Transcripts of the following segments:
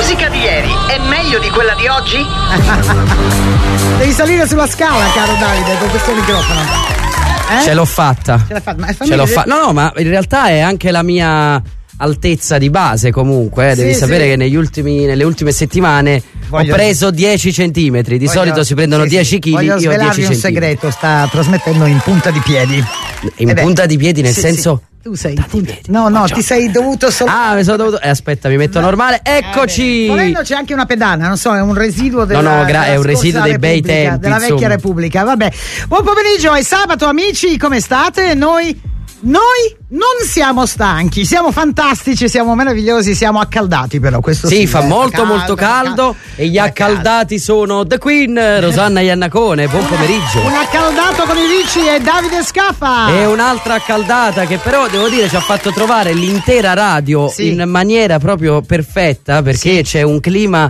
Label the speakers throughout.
Speaker 1: musica di ieri è meglio di quella di oggi?
Speaker 2: Devi salire sulla scala, caro Davide, con questo microfono.
Speaker 3: Ce l'ho fatta. No, ma in realtà è anche la mia altezza di base comunque, devi sapere che nelle ultime settimane ho preso 10 centimetri, di solito si prendono 10 kg,
Speaker 2: voglio
Speaker 3: io ho 10
Speaker 2: svelarvi un
Speaker 3: centimetri.
Speaker 2: segreto, sta trasmettendo in punta di piedi.
Speaker 3: Punta di piedi nel senso?
Speaker 2: Tu sei ti sei dovuto
Speaker 3: mi sono dovuto. Aspetta, mi metto normale. Eccoci!
Speaker 2: Volendo c'è anche una pedana, non so, è un residuo è
Speaker 3: un residuo dei bei tempi,
Speaker 2: della vecchia Repubblica. Vabbè. Buon pomeriggio, è sabato amici, come state? Noi non siamo stanchi, siamo fantastici, siamo meravigliosi, siamo accaldati però questo
Speaker 3: sì, fa molto caldo e gli accaldati sono The Queen, Rosanna Iannacone, buon pomeriggio.
Speaker 2: Un accaldato con i Ricci e Davide Scaffa.
Speaker 3: E un'altra accaldata che però devo dire ci ha fatto trovare l'intera radio in maniera proprio perfetta, perché c'è un clima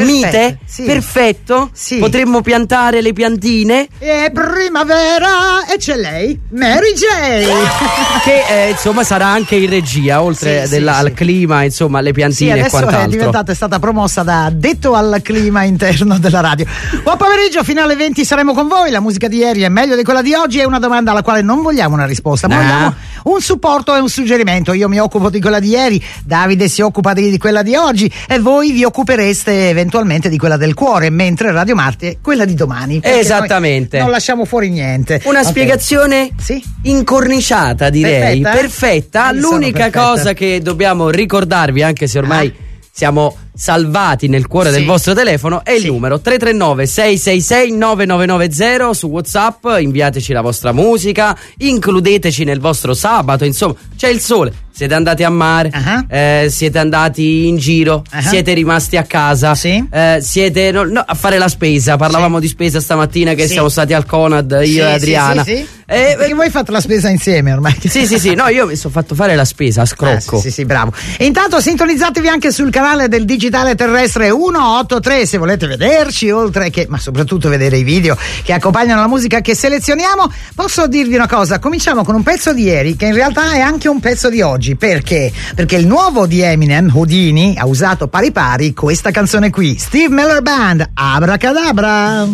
Speaker 3: perfetto. Potremmo piantare le piantine.
Speaker 2: È primavera e c'è lei, Mary J.
Speaker 3: Che insomma sarà anche in regia, oltre al clima, insomma, le piantine e quant'altro.
Speaker 2: È stata promossa da addetto al clima interno della radio. Buon pomeriggio, fino alle 20 saremo con voi. La musica di ieri è meglio di quella di oggi? È una domanda alla quale non vogliamo una risposta, ma vogliamo un supporto e un suggerimento. Io mi occupo di quella di ieri, Davide si occupa di quella di oggi e voi vi occupereste eventualmente di quella del cuore, mentre Radio Marte quella di domani.
Speaker 3: Esattamente.
Speaker 2: Non lasciamo fuori niente.
Speaker 3: Una spiegazione incorniciata, direi. Perfetta. L'unica cosa che dobbiamo ricordarvi, anche se ormai siamo salvati nel cuore del vostro telefono, è il numero 339 666 9990 su WhatsApp. Inviateci la vostra musica, includeteci nel vostro sabato, insomma c'è il sole, siete andati a mare, siete andati in giro, siete rimasti a casa, siete a fare la spesa. Parlavamo di spesa stamattina che siamo stati al Conad, io e Adriana.
Speaker 2: Perché voi fate la spesa insieme ormai.
Speaker 3: No, io mi sono fatto fare la spesa a scrocco.
Speaker 2: Bravo. E intanto sintonizzatevi anche sul canale del digitale terrestre 183 se volete vederci, oltre che, ma soprattutto vedere i video che accompagnano la musica che selezioniamo. Posso dirvi una cosa, cominciamo con un pezzo di ieri che in realtà è anche un pezzo di oggi. Perché? Perché il nuovo di Eminem, Houdini, ha usato pari pari questa canzone qui, Steve Miller Band, Abracadabra.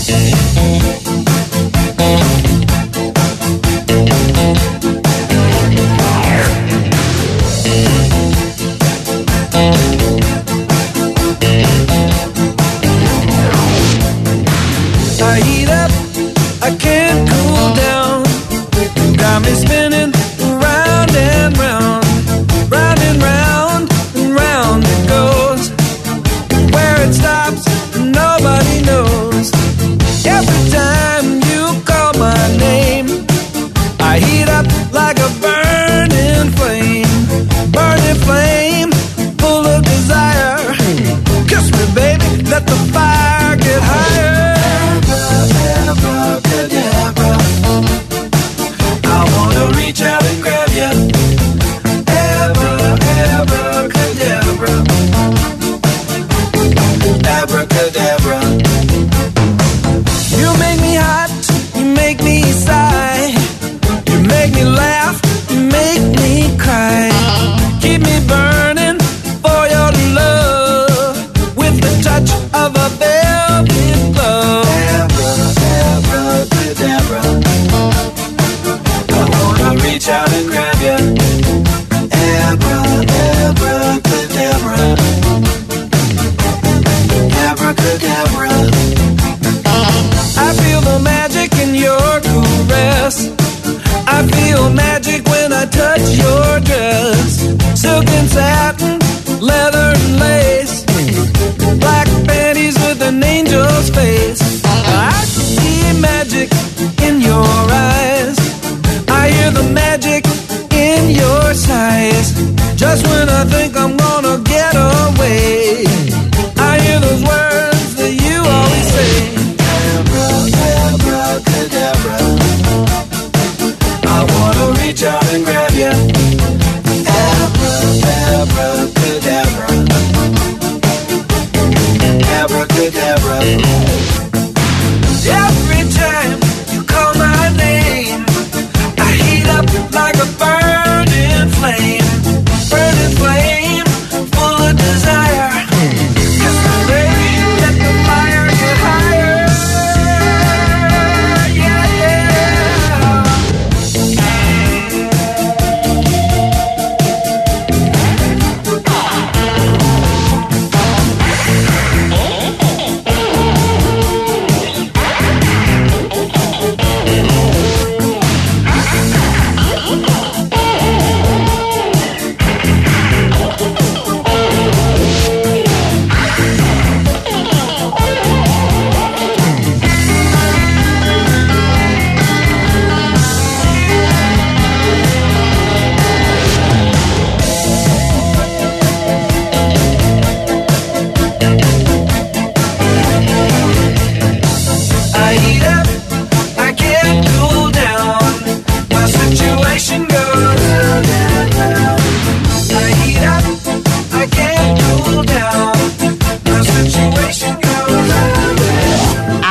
Speaker 4: I heat up, I can't cool down. Got me spinning round and round, round and round and round it goes. Where it stops, nobody knows. Every time you call my name, I heat up like a burning flame, full of desire. Kiss me, baby, let the fire get higher. Abracadabra, I wanna reach out and grab ya. Abracadabra, abracadabra. You make me hot, you make me sigh, you make me laugh, you make me cry. Keep me burning for your love with the touch of a velvet glove. Abracadabra, I wanna reach out and grab ya. Abracadabra, abracadabra. I feel the magic in your caress. I feel magic when I touch your dress. Silk and satin, leather and lace, black panties with an angel's face. I see magic in your eyes, I hear the magic in your sighs. Just when I think I'm gonna get away, I hear those words that you always say. Abracadabra, I wanna reach out and grab ya. Abracadabra,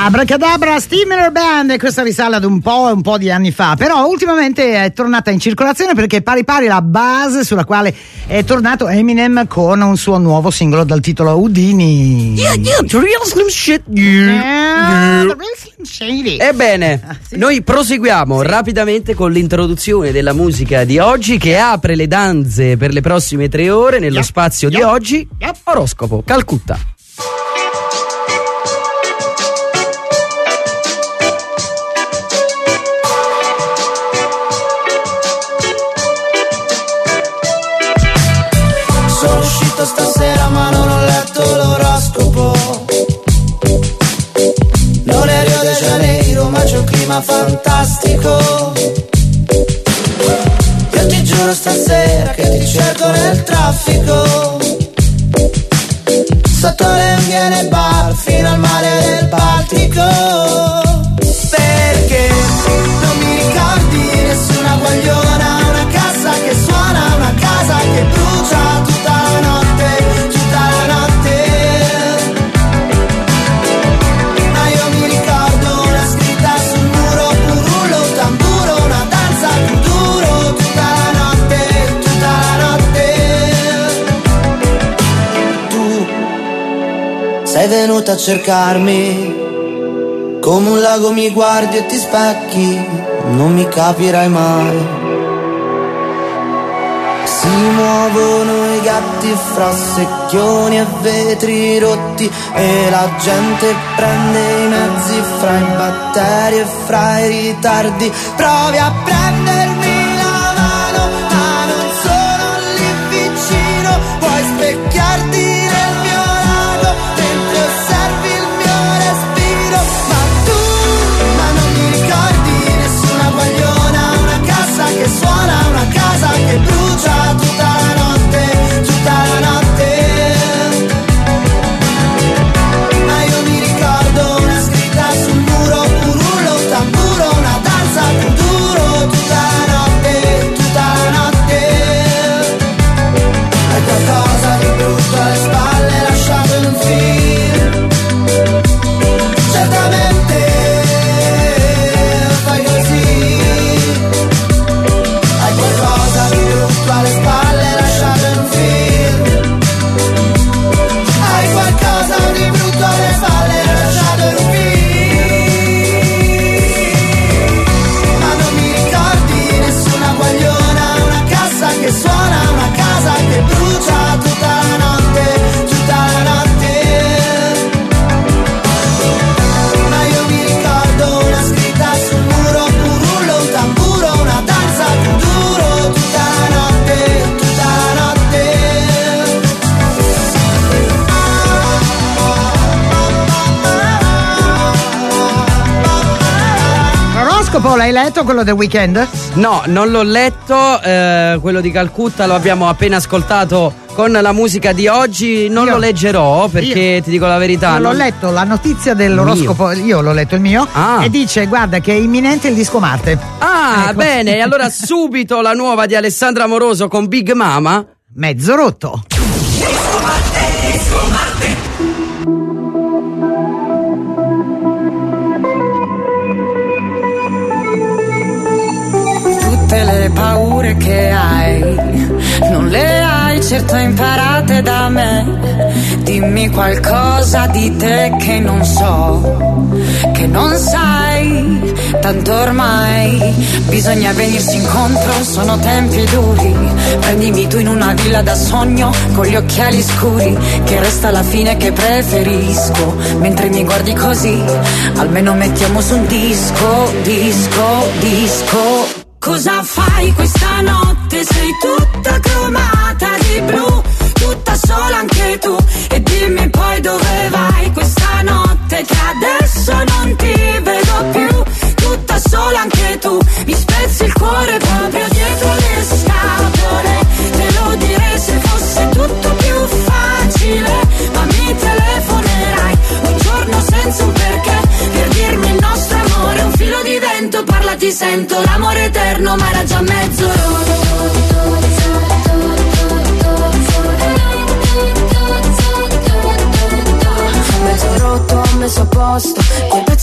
Speaker 2: Abracadabra, Steamer Band, e questa risale ad un po' di anni fa, però ultimamente è tornata in circolazione perché pari pari la base sulla quale è tornato Eminem con un suo nuovo singolo dal titolo Houdini.
Speaker 3: The real Slim Shit.
Speaker 2: The real Slim Shady.
Speaker 3: Ebbene,
Speaker 2: sì.
Speaker 3: Noi proseguiamo rapidamente con l'introduzione della musica di oggi che apre le danze per le prossime 3 ore nello spazio di oggi. Oroscopo, Calcutta.
Speaker 5: Sono uscito stasera ma non ho letto l'oroscopo. Non è Rio de Janeiro ma c'è un clima fantastico. Io ti giuro stasera che ti cerco nel traffico, sotto le Viene Bar fino al mare del Baltico. Perché non mi ricordi nessuna guagliona, una casa che suona, una casa che brucia tutta la notte, tutta la notte. Ma io mi ricordo una scritta sul muro, un rullo, un tamburo, una danza più duro, tutta la notte, tutta la notte. Tu sei venuta a cercarmi, come un lago mi guardi e ti specchi, non mi capirai mai. Si muovono i gatti fra secchioni e vetri rotti e la gente prende i mezzi fra i batteri e fra i ritardi. Provi a prendermi la mano, ma non sono lì vicino. Puoi specchiarti nel mio lago, mentre osservi il mio respiro. Ma non mi ricordi nessuna guagliona, una casa che suona, una casa che brucia tutta la notte, tutta la notte. Ma io mi ricordo una scritta sul muro, un rullo, un tamburo, una danza più duro, tutta la notte, tutta la notte. Hai qualcosa di brutto alle spalle lasciato in un film, certamente fai così. Hai qualcosa di brutto alle spalle lasciato in un film, hai qualcosa di brutto alle spalle lasciato in un film. Ma non mi ricordi nessuna guagliona, una cassa che suona, una casa che brucia tutta la notte, tutta la notte. Ma io mi ricordo una scritta sul muro, un rullo, un tamburo, una danza più duro, tutta la notte, tutta la notte.
Speaker 2: L'oroscopo l'hai letto, quello del weekend?
Speaker 3: No, non l'ho letto, quello di Calcutta lo abbiamo appena ascoltato con la musica di oggi. Non lo leggerò perché ti dico la verità.
Speaker 2: L'ho letto la notizia dell'oroscopo, io l'ho letto il mio, e dice guarda che è imminente il disco Marte. Ecco.
Speaker 3: Bene, e allora subito la nuova di Alessandra Amoroso con Big Mama.
Speaker 2: Mezzo rotto.
Speaker 4: Disco Marte, Disco Marte.
Speaker 6: Tutte le paure che hai, non le hai certo imparate da me. Dimmi qualcosa di te che non so, che non sai, tanto ormai bisogna venirsi incontro, sono tempi duri. Prendimi tu in una villa da sogno, con gli occhiali scuri, che resta la fine che preferisco. Mentre mi guardi così, almeno mettiamo su un disco, disco, disco. Cosa fai questa notte? Sei tutta cromata di blu, tutta sola anche tu. E dimmi poi dove vai questa notte, che adesso non ti vedo più. Tutta sola anche tu, mi spezzi il cuore proprio dietro le scatole. Te lo direi se fosse tutto più facile, ma mi telefonerai un giorno senza un perché, per dirmi il nostro amore è un filo di vento. Parla, ti sento, l'amore eterno, ma era già mezzo rotto. Mezzo rotto, ho messo a posto quei pezzi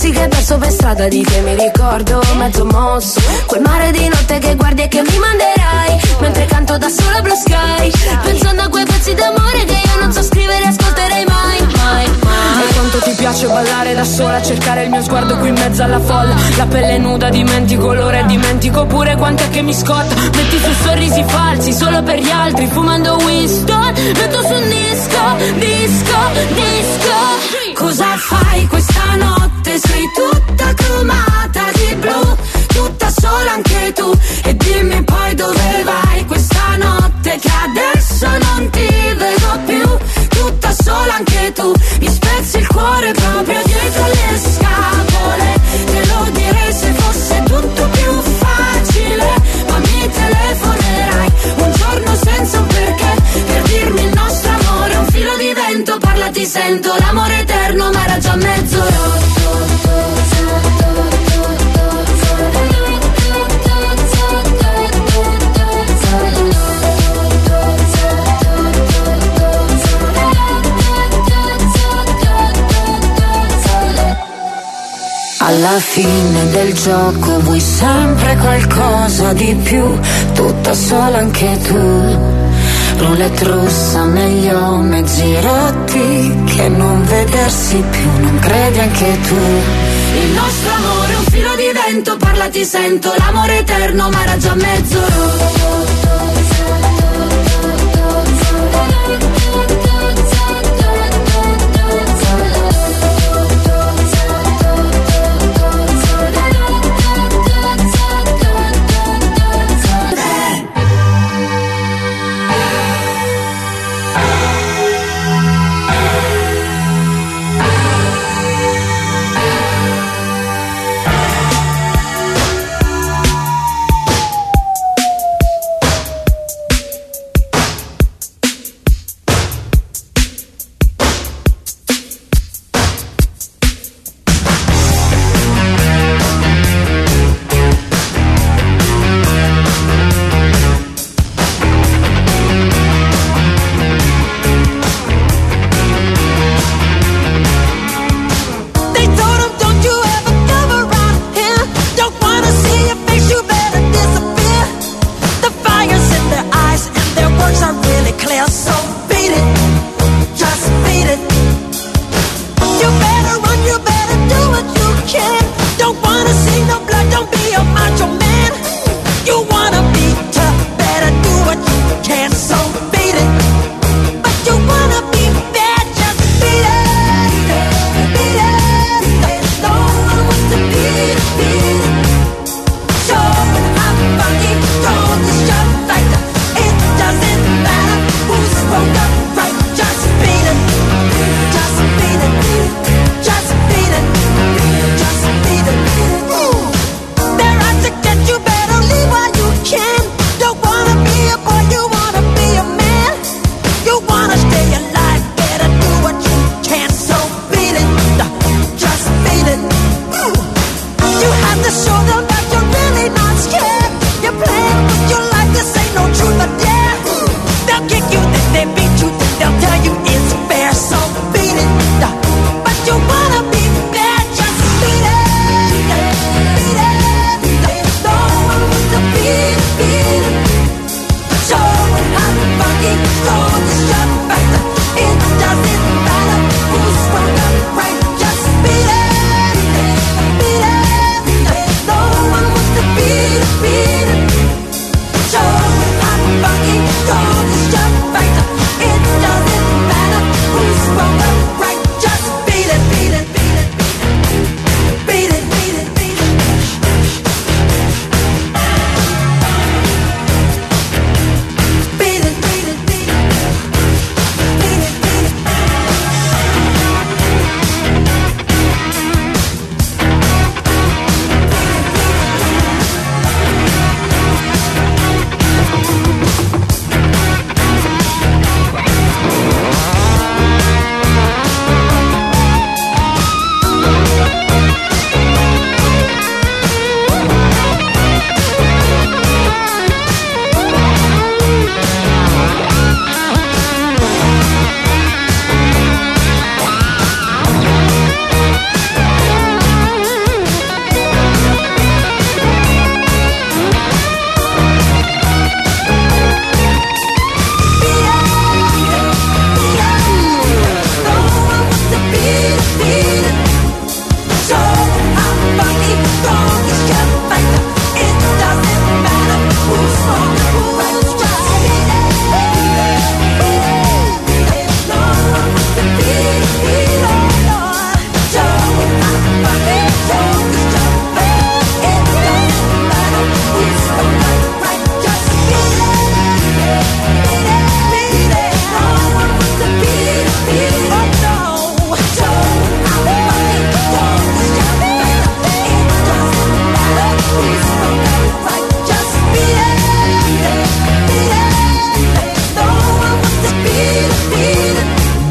Speaker 7: passo per strada di te mi ricordo mezzo mosso, quel mare di notte che guardi e che mi manderai, mentre canto da sola Blue Sky, pensando a quei pezzi d'amore che io non so scrivere e ascolterei mai, mai, mai. E quanto ti piace ballare da sola, cercare il mio sguardo qui in mezzo alla folla, la pelle nuda, dimentico l'ora e dimentico pure quanto è che mi scotta. Metti su sorrisi falsi solo per gli altri, fumando Winston, metto su un disco, disco, disco. Cosa fai questa notte? Sei tutta cromata di blu, tutta sola anche tu, e dimmi poi dove vai questa notte che adesso non ti vedo più, tutta sola anche tu, mi spezzi il cuore proprio dietro le scapole, te lo direi se fosse tutto più facile, ma mi telefonerai un giorno senza un perché, per dirmi il nostro amore è un filo di vento, parla ti sento, l'amore eterno ma era già mezzo rotto. Alla fine del gioco vuoi sempre qualcosa di più, tutta sola anche tu. Roulette russa, meglio mezzi rotti che non vedersi più, non credi anche tu? Il nostro amore è un filo di vento, parla ti sento, l'amore eterno ma era già mezzo rotto.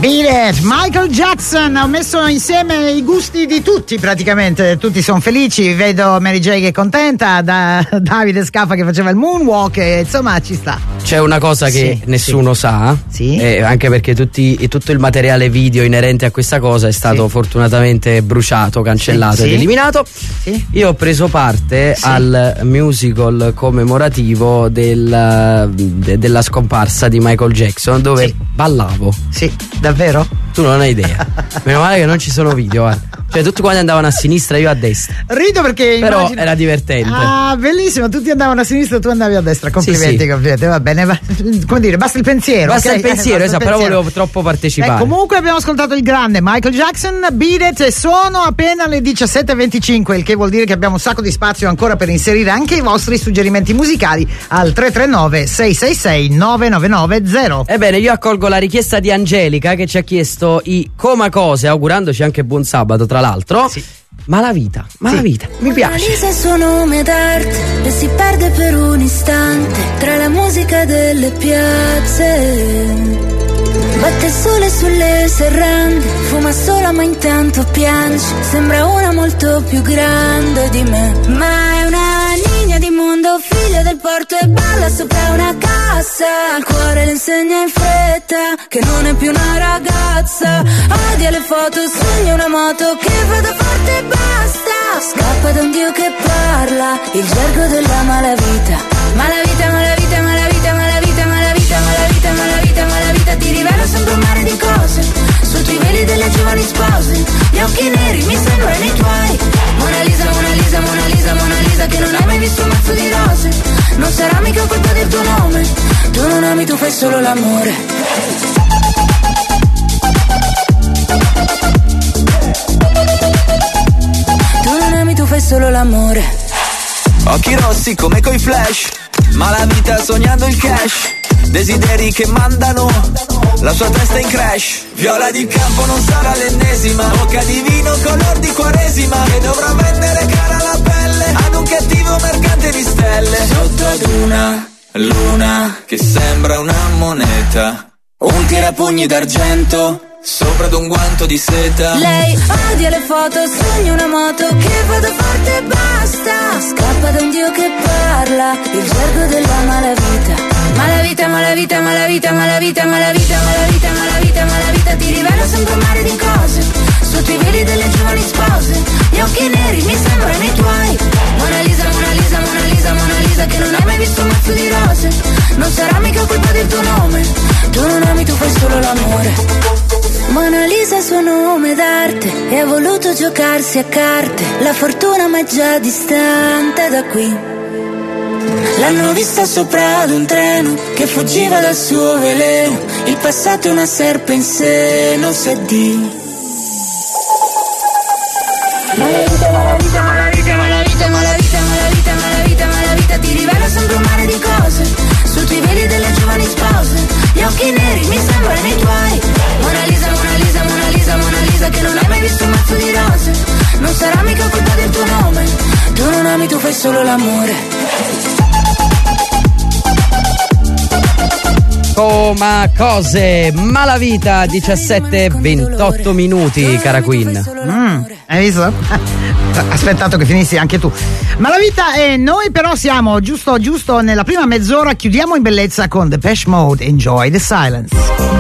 Speaker 2: Beat It, Michael Jackson. Ho messo insieme i gusti di tutti praticamente, tutti sono felici, vedo Mary J che è contenta, Davide Scaffa che faceva il moonwalk, e insomma ci sta.
Speaker 3: C'è una cosa che nessuno sa, anche perché tutto il materiale video inerente a questa cosa è stato fortunatamente bruciato, cancellato ed eliminato. Io ho preso parte al musical commemorativo della scomparsa di Michael Jackson, dove ballavo.
Speaker 2: Sì, davvero?
Speaker 3: Tu non hai idea. Meno male che non ci sono video, guarda. Cioè tutti quanti andavano a sinistra, io a destra.
Speaker 2: Rido perché
Speaker 3: però era divertente.
Speaker 2: Ah, bellissimo, tutti andavano a sinistra e tu andavi a destra. Complimenti, complimenti. Va bene, come dire, basta il pensiero.
Speaker 3: Basta il pensiero, esatto, però volevo troppo partecipare.
Speaker 2: Comunque abbiamo ascoltato il grande Michael Jackson, Beat It, e sono appena le 17:25, il che vuol dire che abbiamo un sacco di spazio ancora per inserire anche i vostri suggerimenti musicali al 339 666 9990.
Speaker 3: Ebbene, io accolgo la richiesta di Angelica che ci ha chiesto i Comacose, augurandoci anche buon sabato tra l'altro. Ma la vita, mi piace.
Speaker 8: Analisa il suo nome d'arte e si perde per un istante tra la musica delle piazze. Batte il sole sulle serrande, fuma sola ma intanto piange. Sembra una molto più grande di me, ma è una niña di mondo, figlia del porto, e balla sopra una cassa. Al cuore le insegna in fretta che non è più una ragazza. Odia le foto, sogna una moto che vada forte e basta. Scappa da un dio che parla il gergo della malavita. Malavita, malavita, malavita, malavita, malavita, malavita, malavita, malavita. Ti rivela sempre un mare di cose sotto i veli delle giovani spose. Gli occhi neri mi sembrano i tuoi. Mona Lisa, Mona Lisa, Mona Lisa, Mona Lisa, che non hai mai visto un mazzo di rose. Non sarà mica colpa del tuo nome. Tu non ami, tu fai solo l'amore. Tu non ami, tu fai solo l'amore.
Speaker 9: Occhi rossi come coi flash, ma la vita sognando il cash. Desideri che mandano la sua testa in crash. Viola di campo non sarà l'ennesima, bocca di vino color di quaresima, che dovrà vendere cara la pelle ad un cattivo mercante di stelle. Sotto ad una luna che sembra una moneta, un tirapugni d'argento sopra ad un guanto di seta.
Speaker 8: Lei odia le foto, sogna una moto che vada forte e basta. Scappa da un dio che parla il gergo della malavita. Malavita, malavita, malavita, malavita, malavita, malavita, malavita, malavita. Ti rivela sempre un mare di cose sotto i veli delle giovani spose. Gli occhi neri mi sembrano i tuoi. Mona Lisa, Mona Lisa, Mona Lisa, Mona Lisa, che non hai mai visto un mazzo di rose. Non sarà mica colpa del tuo nome. Tu non ami, tu fai solo l'amore. Mona Lisa è il suo nome d'arte e ha voluto giocarsi a carte. La fortuna ma è già distante da qui. L'hanno vista sopra ad un treno che fuggiva dal suo veleno. Il passato è una serpe in seno, se di. Malavita, malavita, malavita, malavita, malavita, malavita, malavita, malavita. Ti rivela sempre un mare di cose sotto i veli delle giovani spose. Gli occhi neri mi sembrano i tuoi. Mona Lisa, Mona Lisa, Mona Lisa, Mona Lisa, che non hai mai visto un mazzo di rose. Non sarà mica colpa del tuo nome. Tu non ami, tu fai solo l'amore.
Speaker 3: Comacose, Malavita, 17:28 minuti, cara Queen.
Speaker 2: Hai visto? Aspettato che finissi anche tu. Malavita, e noi però siamo giusto nella prima mezz'ora. Chiudiamo in bellezza con Depeche Mode, Enjoy the Silence.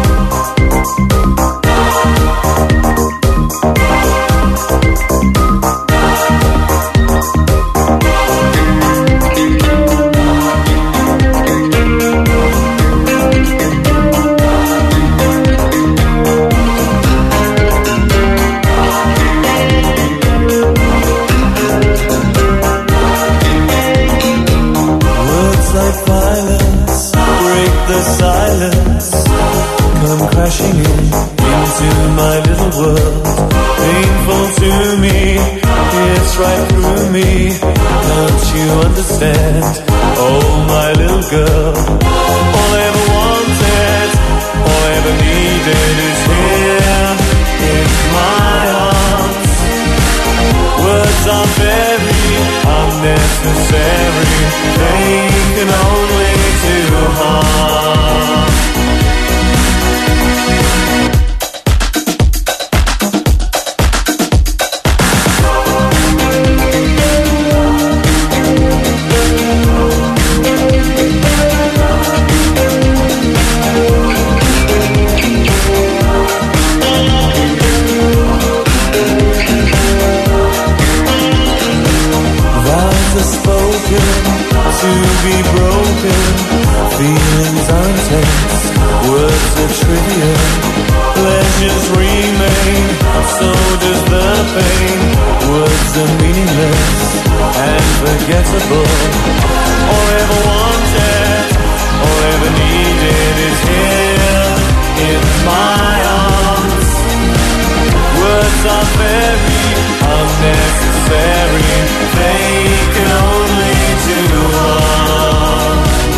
Speaker 10: The silence come crashing into my little world. Painful to me, it's right through me. Don't you understand? Oh, my little girl. All I ever wanted, all I ever needed is here in my arms. Words are very unnecessary. They can only do harm. Words are trivial, pleasures remain, so does the pain. Words are meaningless and forgettable. All ever wanted, all ever needed is here in my arms. Words are very unnecessary, they can only do harm.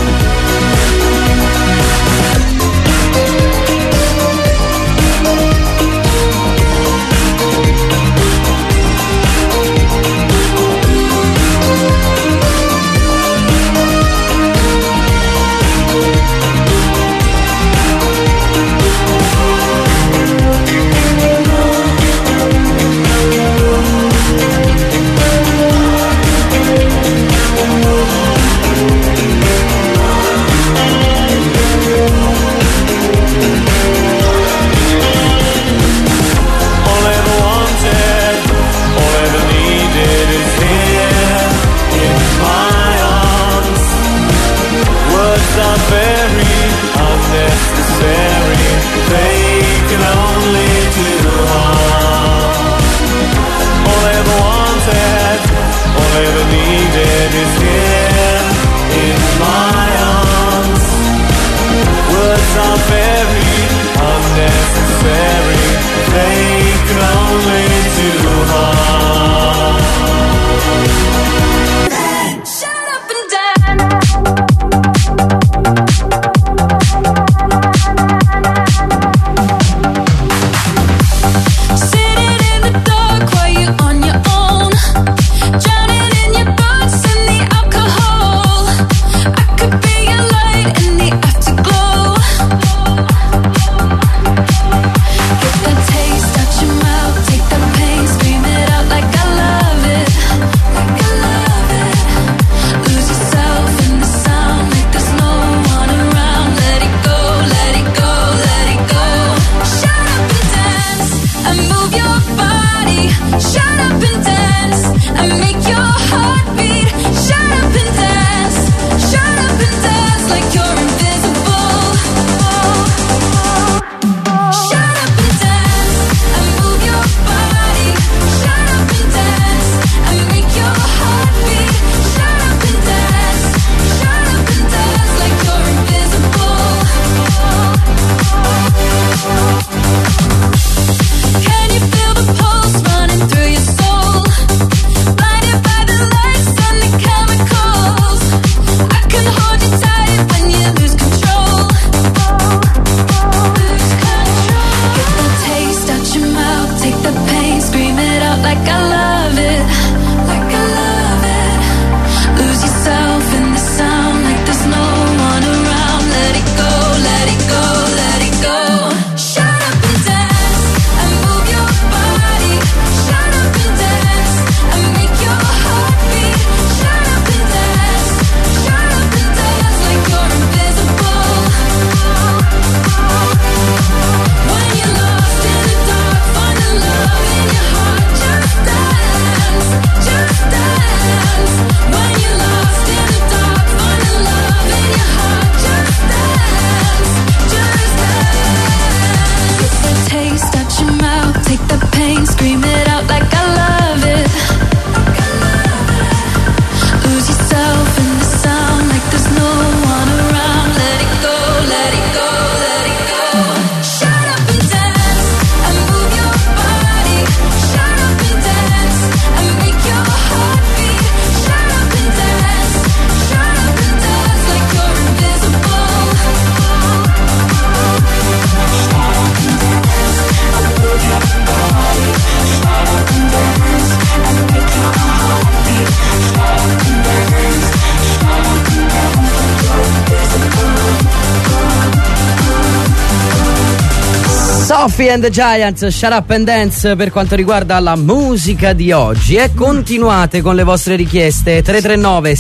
Speaker 3: Sophie and the Giants, Shut Up and Dance per quanto riguarda la musica di oggi. E continuate con le vostre richieste 339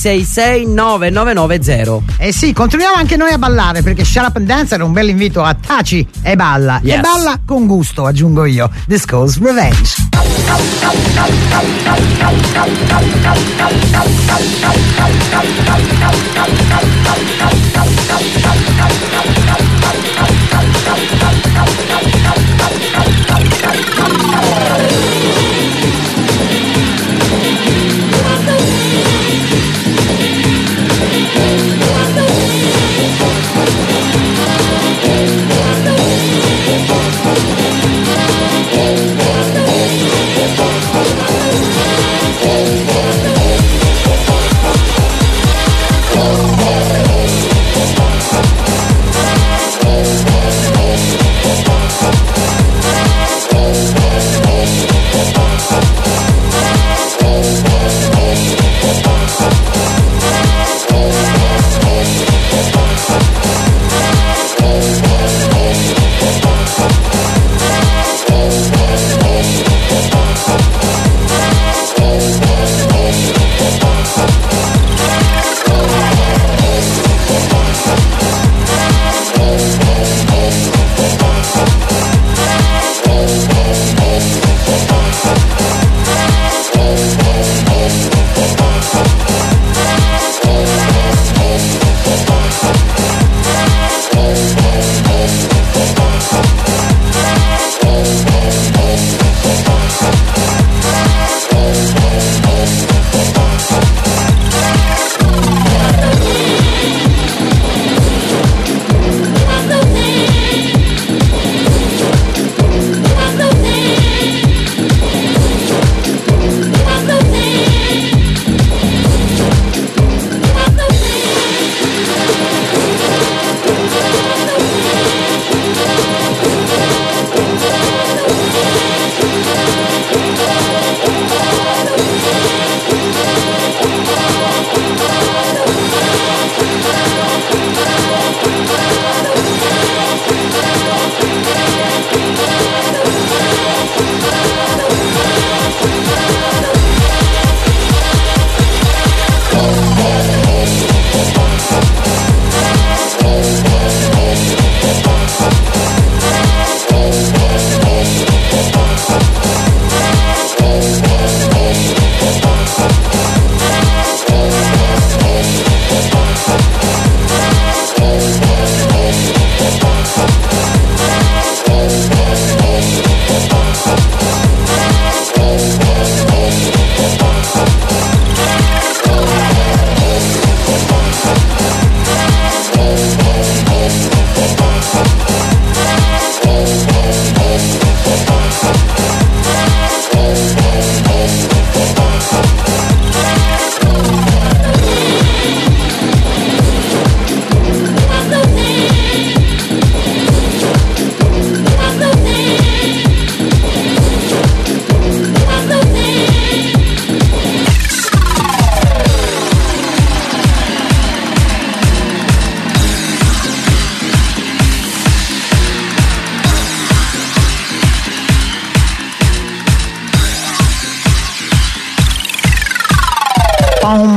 Speaker 3: 666 9990.
Speaker 2: Eh sì, continuiamo anche noi a ballare, perché Shut Up and Dance era un bel invito a taci e balla. Yes. E balla con gusto, aggiungo io. Disco's Revenge.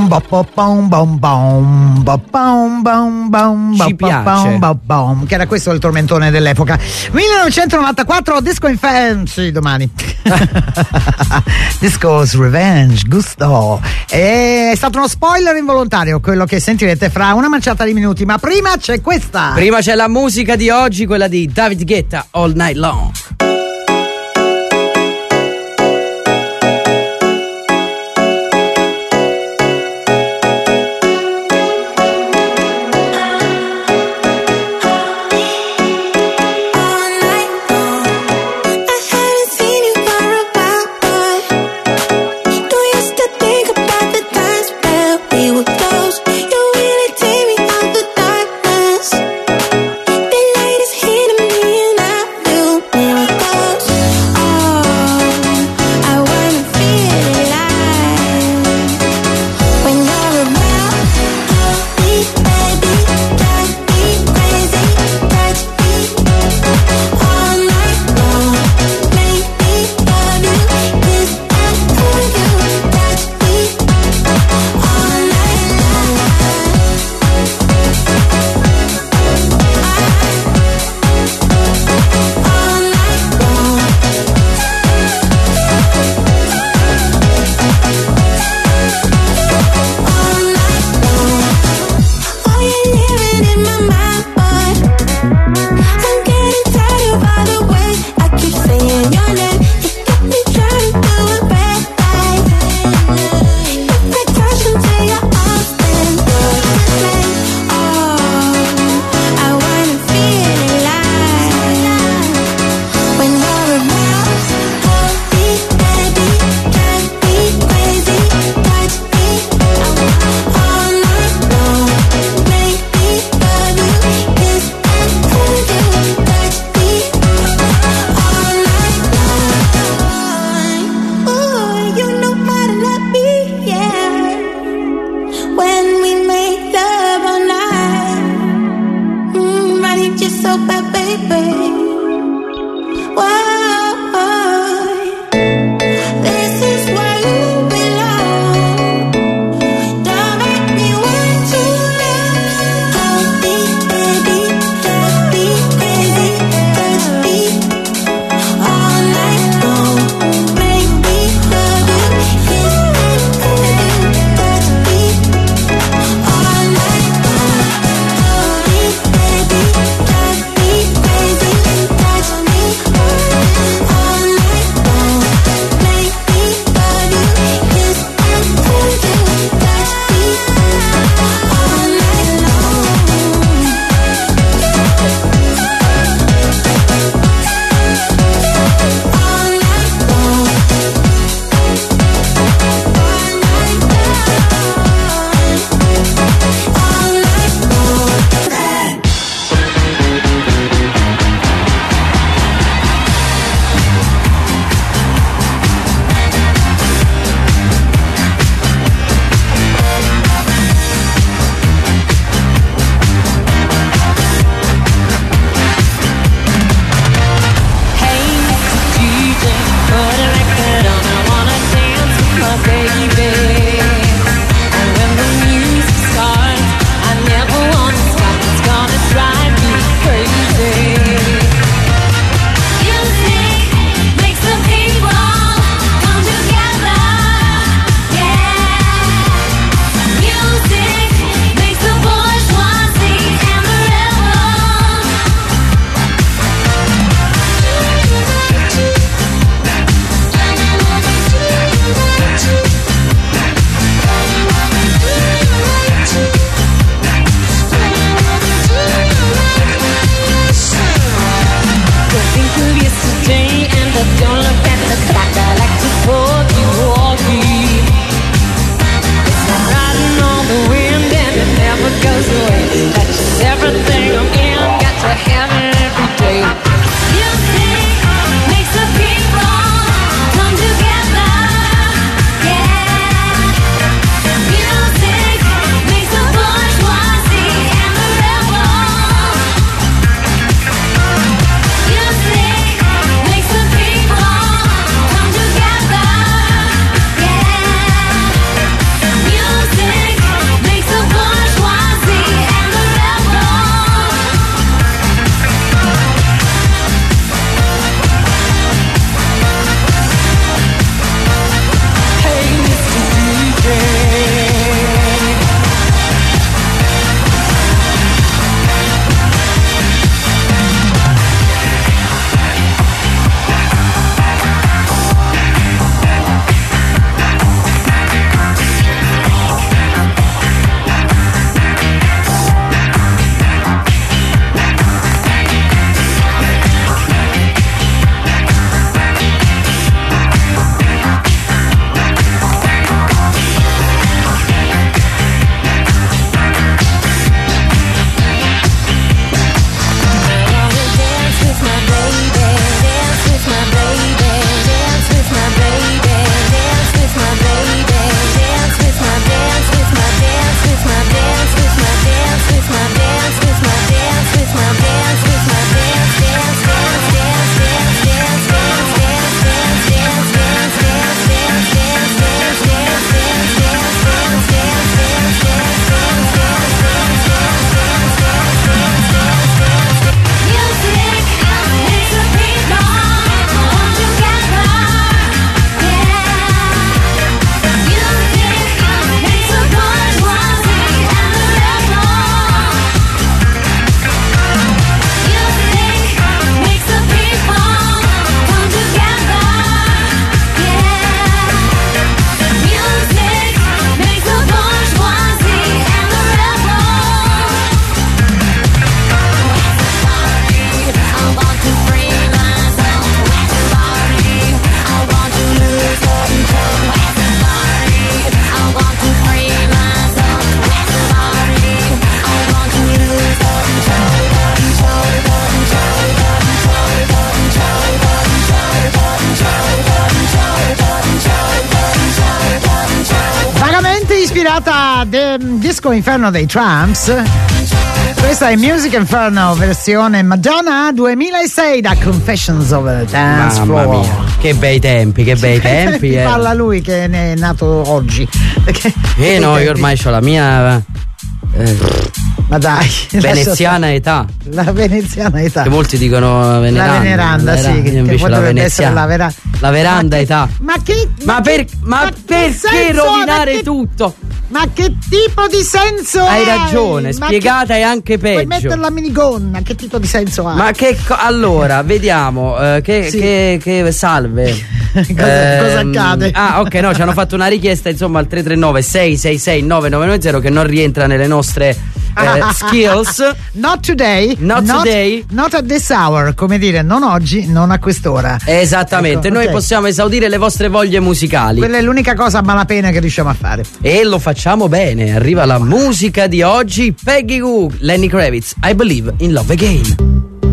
Speaker 3: Ci piace.
Speaker 2: Che era questo il tormentone dell'epoca. 1994, Disco Infancy domani. Disco's Revenge, Gusto. È stato uno spoiler involontario quello che sentirete fra una manciata di minuti, ma prima c'è questa.
Speaker 3: Prima c'è la musica di oggi, quella di David Guetta, All Night Long.
Speaker 2: ispirata a Disco Inferno dei Tramps. Questa è Music Inferno versione Madonna 2006 da Confessions of a Dance Floor.
Speaker 3: Mamma mia, che bei tempi, che bei tempi.
Speaker 2: Parla lui che ne è nato oggi.
Speaker 3: No, io ormai ho la mia
Speaker 2: ma dai,
Speaker 3: veneziana età.
Speaker 2: La veneziana età.
Speaker 3: Che molti dicono veneranda.
Speaker 2: La veneranda, sì, che
Speaker 3: invece la veneziana.
Speaker 2: La
Speaker 3: veranda età.
Speaker 2: Perché
Speaker 3: rovinare tutto?
Speaker 2: Ma che tipo di senso
Speaker 3: hai ragione, spiegata è anche peggio.
Speaker 2: Puoi mettere la minigonna, che tipo di senso ha?
Speaker 3: Ma allora, vediamo che salve.
Speaker 2: Cosa accade?
Speaker 3: Ok, no, ci hanno fatto una richiesta insomma al 339 666 9990 che non rientra nelle nostre skills.
Speaker 2: Not today. Not at this hour, come dire, non oggi, non a quest'ora.
Speaker 3: Esattamente, ecco, noi possiamo esaudire le vostre voglie musicali.
Speaker 2: Quella è l'unica cosa a malapena che riusciamo a fare.
Speaker 3: E lo facciamo bene. Arriva la musica di oggi. Peggy Goo, Lenny Kravitz, I Believe in Love Again.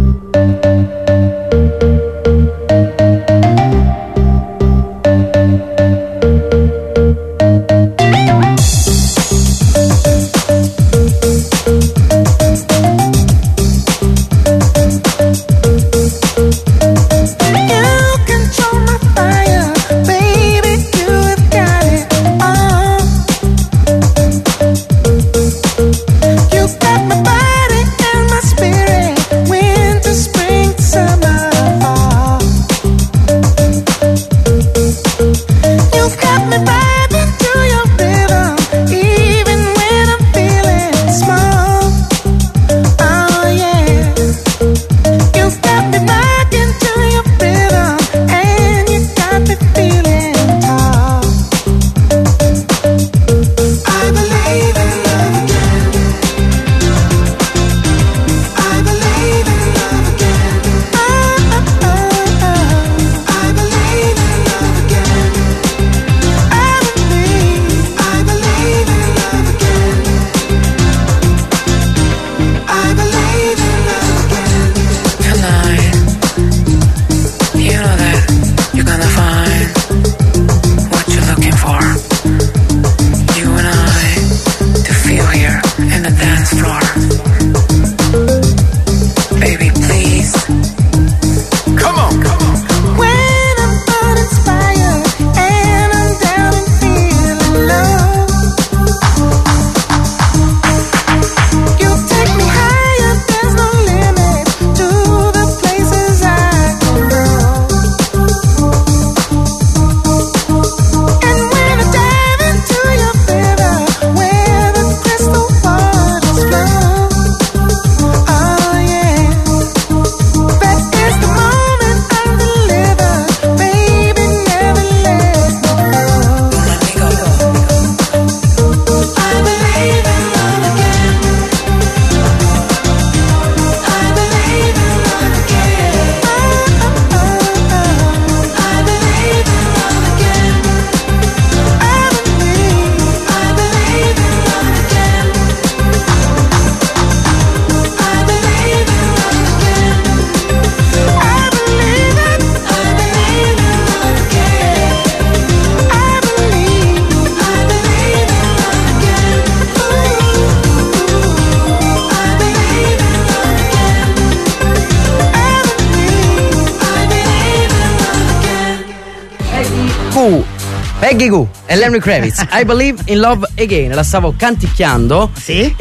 Speaker 3: Peggy Goo e Lenny Kravitz, I Believe in Love Again. La stavo canticchiando.
Speaker 2: Sì.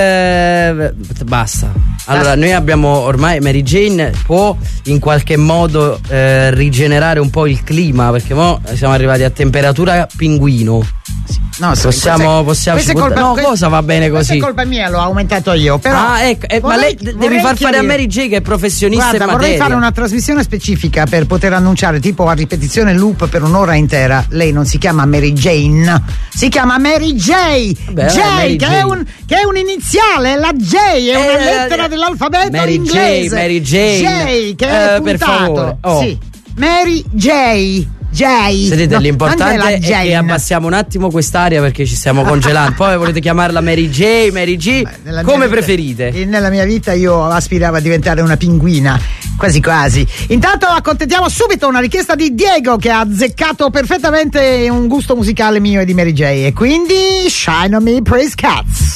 Speaker 3: E basta. Allora, noi abbiamo ormai Mary Jane può in qualche modo rigenerare un po' il clima, perché mo siamo arrivati a temperatura pinguino.
Speaker 2: No,
Speaker 3: possiamo cosa va bene così?
Speaker 2: Questa è colpa mia, l'ho aumentato io. Però
Speaker 3: ma lei devi far fare a Mary J, che è professionista in materia.
Speaker 2: Vorrei fare una trasmissione specifica per poter annunciare, tipo a ripetizione loop per un'ora intera. Lei non si chiama Mary Jane, si chiama Mary J.
Speaker 3: Mary
Speaker 2: che è un iniziale, la J è una lettera dell'alfabeto
Speaker 3: Mary
Speaker 2: inglese.
Speaker 3: Mary Jane.
Speaker 2: J che è puntato.
Speaker 3: Per favore.
Speaker 2: Sì. Mary J.
Speaker 3: Sentite, l'importante è che abbassiamo un attimo quest'aria perché ci stiamo congelando. Poi volete chiamarla Mary J, Mary G, come preferite.
Speaker 2: Nella mia vita io aspiravo a diventare una pinguina Quasi quasi. Intanto accontentiamo subito una richiesta di Diego, che ha azzeccato perfettamente un gusto musicale mio e di Mary J, e quindi Shine on Me, Praise Cats.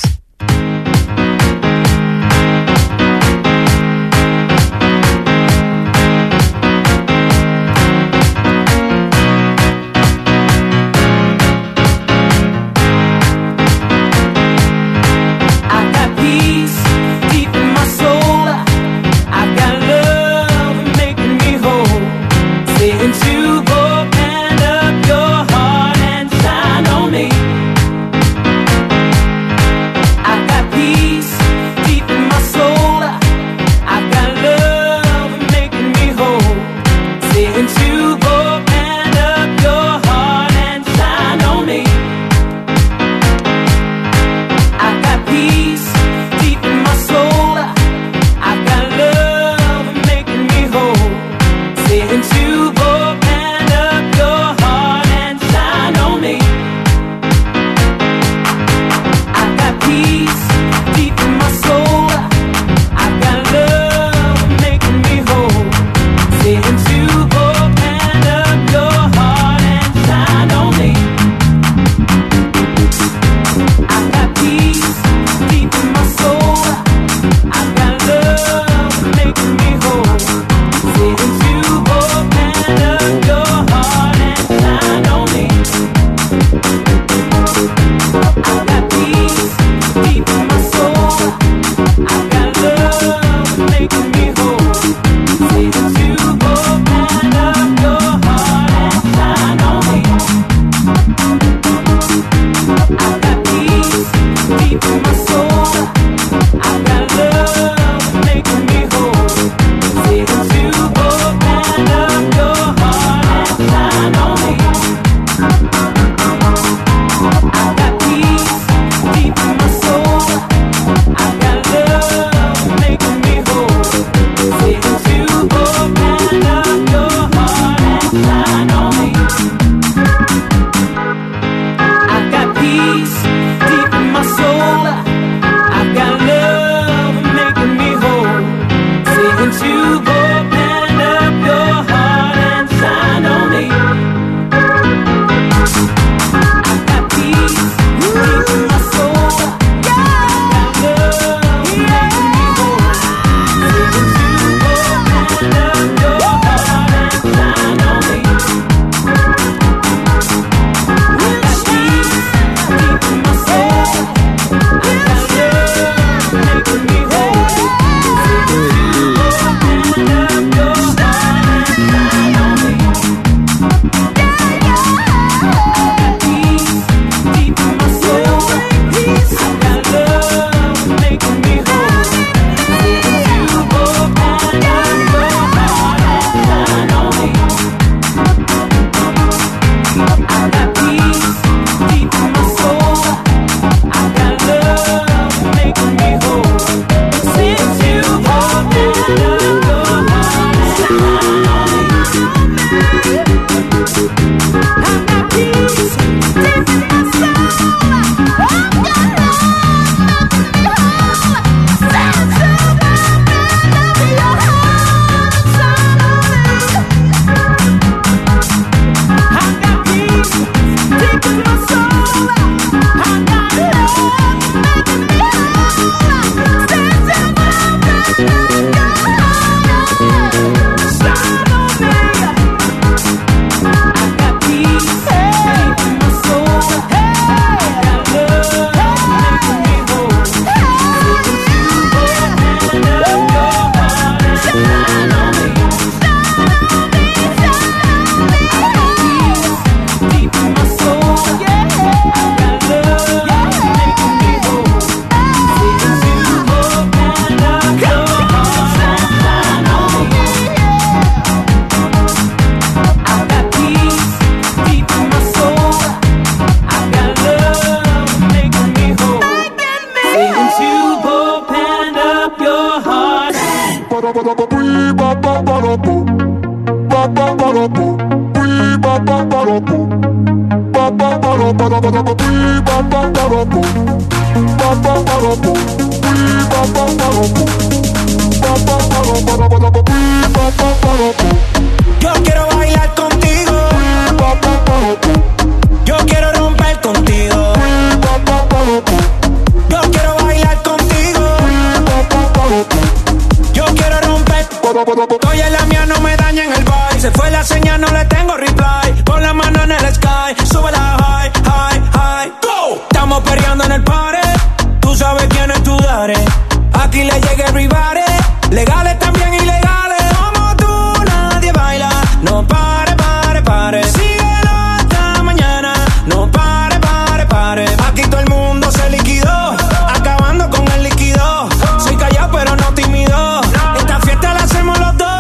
Speaker 4: Estoy en la mía, no me dañen el vibe. Se fue la señal, no le tengo reply. Con la mano en el sky, sube la high, high, high. Go. Estamos perreando en el party. Tú sabes quién es tu daddy. Aquí le llega everybody. Legales también ilegales. Como tú nadie baila. No pare, pare, pare. Síguelo hasta mañana. No pare, pare, pare. Aquí todo el mundo se liquidó. Acabando con el líquido. Soy callado pero no tímido. Esta fiesta la hacemos los dos.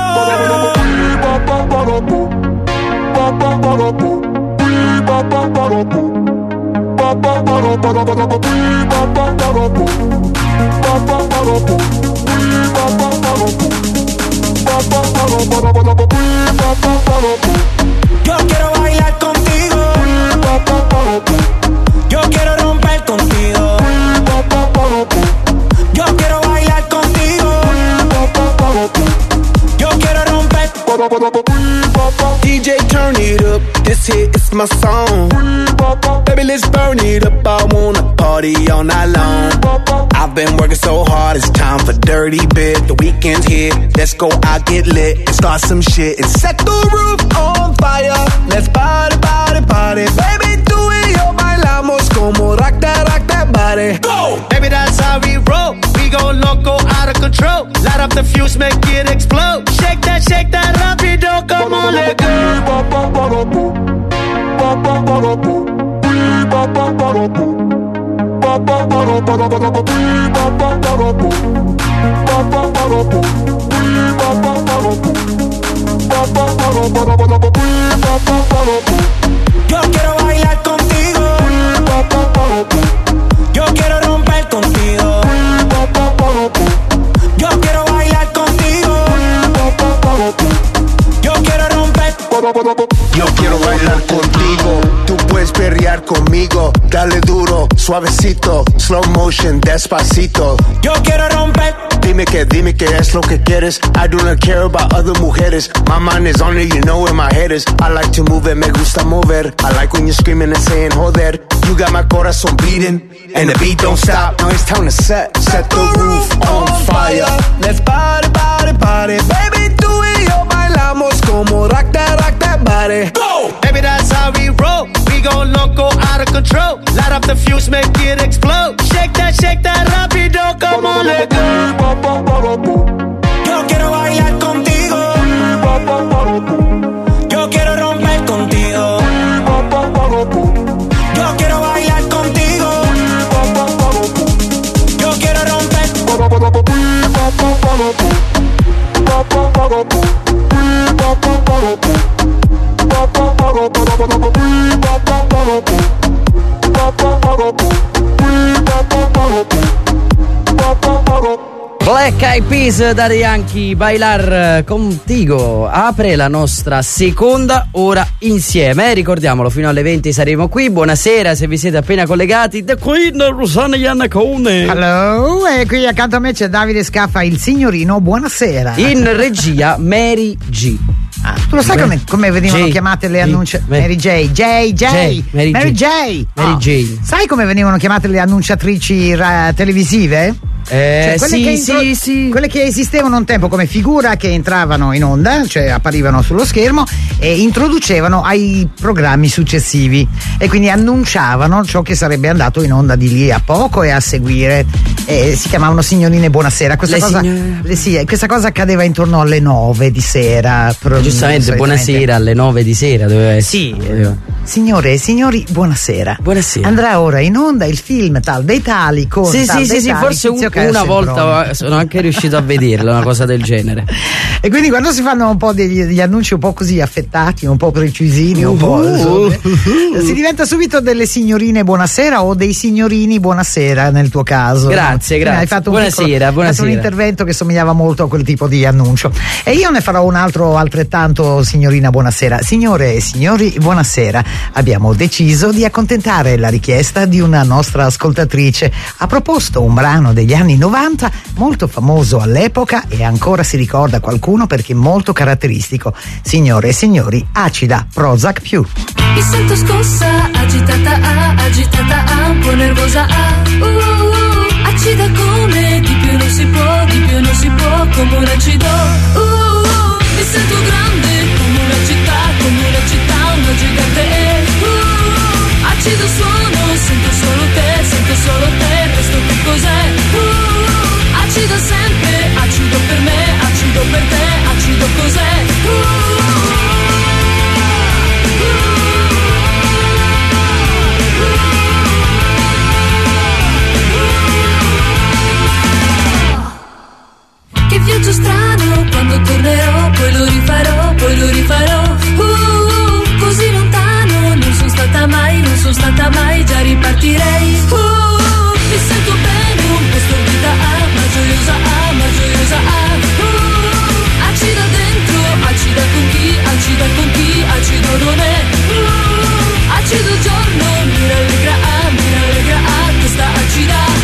Speaker 4: Yo quiero bailar contigo. Yo quiero romper contigo. Yo quiero bailar contigo. Yo quiero romper.
Speaker 11: DJ, turn it up. This hit is my song. Baby, let's burn it up. I wanna party all night long. I've been working so hard, it's time for dirty bit. The weekend's here, let's go out, get lit, and start some shit and set the roof on fire. Let's party, party, party. Baby, tú y yo bailamos como rock that body.
Speaker 4: Go!
Speaker 12: Baby, that's how we roll. We go loco, out of control. Light up the fuse, make it explode. Shake that rapido, come on, let go.
Speaker 4: Yo quiero bailar contigo. Yo quiero romper contigo. Yo quiero bailar contigo. Yo quiero romper.
Speaker 11: Yo quiero bailar contigo, tú puedes perrear conmigo. Dale duro, suavecito, slow motion, despacito.
Speaker 4: Yo quiero romper.
Speaker 11: Dime que es lo que quieres. I do not care about other mujeres. My mind is on it, you know where my head is. I like to move it, me gusta mover. I like when you're screaming and saying joder. You got my corazón beating, and the beat don't stop. Now it's time to set the roof on fire. Let's party, party, party. Baby, tú y yo bailamos como rock that body.
Speaker 4: Go!
Speaker 12: Baby, that's how we roll. We go loco, out of control. Light up the fuse, make it explode. Shake that rapido, come on, let go.
Speaker 4: Yo quiero bailar contigo. Yo quiero romper contigo. Yo quiero bailar contigo. Yo quiero romper.
Speaker 3: Black Eyed Peas, Daddy Yankee, Bailar Contigo apre la nostra seconda ora insieme. Ricordiamolo, fino alle 20 saremo qui. Buonasera se vi siete appena collegati. The Queen Rosanna Iannacone.
Speaker 2: Hello, e qui accanto a me c'è Davide Scaffa, il signorino. Buonasera.
Speaker 3: In regia Mary G.
Speaker 2: Ah, tu lo sai come venivano chiamate le annunce? Mary J. Mary J. Sai come venivano chiamate le annunciatrici televisive? Cioè, quelle che esistevano un tempo come figura che entravano in onda, cioè apparivano sullo schermo e introducevano ai programmi successivi e quindi annunciavano ciò che sarebbe andato in onda di lì a poco e a seguire. Si chiamavano signorine buonasera. Questa cosa accadeva intorno alle 9 di sera.
Speaker 3: Giustamente, buonasera alle 9 di sera doveva essere.
Speaker 2: Sì. Signore e signori, buonasera.
Speaker 3: Buonasera.
Speaker 2: Andrà ora in onda il film tal dei tali con
Speaker 3: sì, forse una volta sono anche riuscito a vederla, una cosa del genere.
Speaker 2: E quindi quando si fanno un po' degli annunci un po' così affettati, un po' precisini, un po' si diventa subito delle signorine buonasera o dei signorini buonasera nel tuo caso.
Speaker 3: Grazie.
Speaker 2: Hai fatto
Speaker 3: buonasera.
Speaker 2: un intervento che somigliava molto a quel tipo di annuncio. E io ne farò un altro altrettanto signorina buonasera. Signore e signori, buonasera. Abbiamo deciso di accontentare la richiesta di una nostra ascoltatrice. Ha proposto un brano degli anni 90 molto famoso all'epoca e ancora si ricorda qualcuno perché molto caratteristico. Signore e signori, Acida Prozac più.
Speaker 8: Mi sento scossa, agitata, un po' nervosa, acida come di più non si può come un acido.
Speaker 6: acido cos'è? Che viaggio strano, quando tornerò, poi lo rifarò, così lontano, non sono stata mai, già ripartirei. Mi sento bene, un po' stordita, ma gioiosa, acida dentro, acida con chi, acido non è. Acido giorno, mi rallegra, questa acida.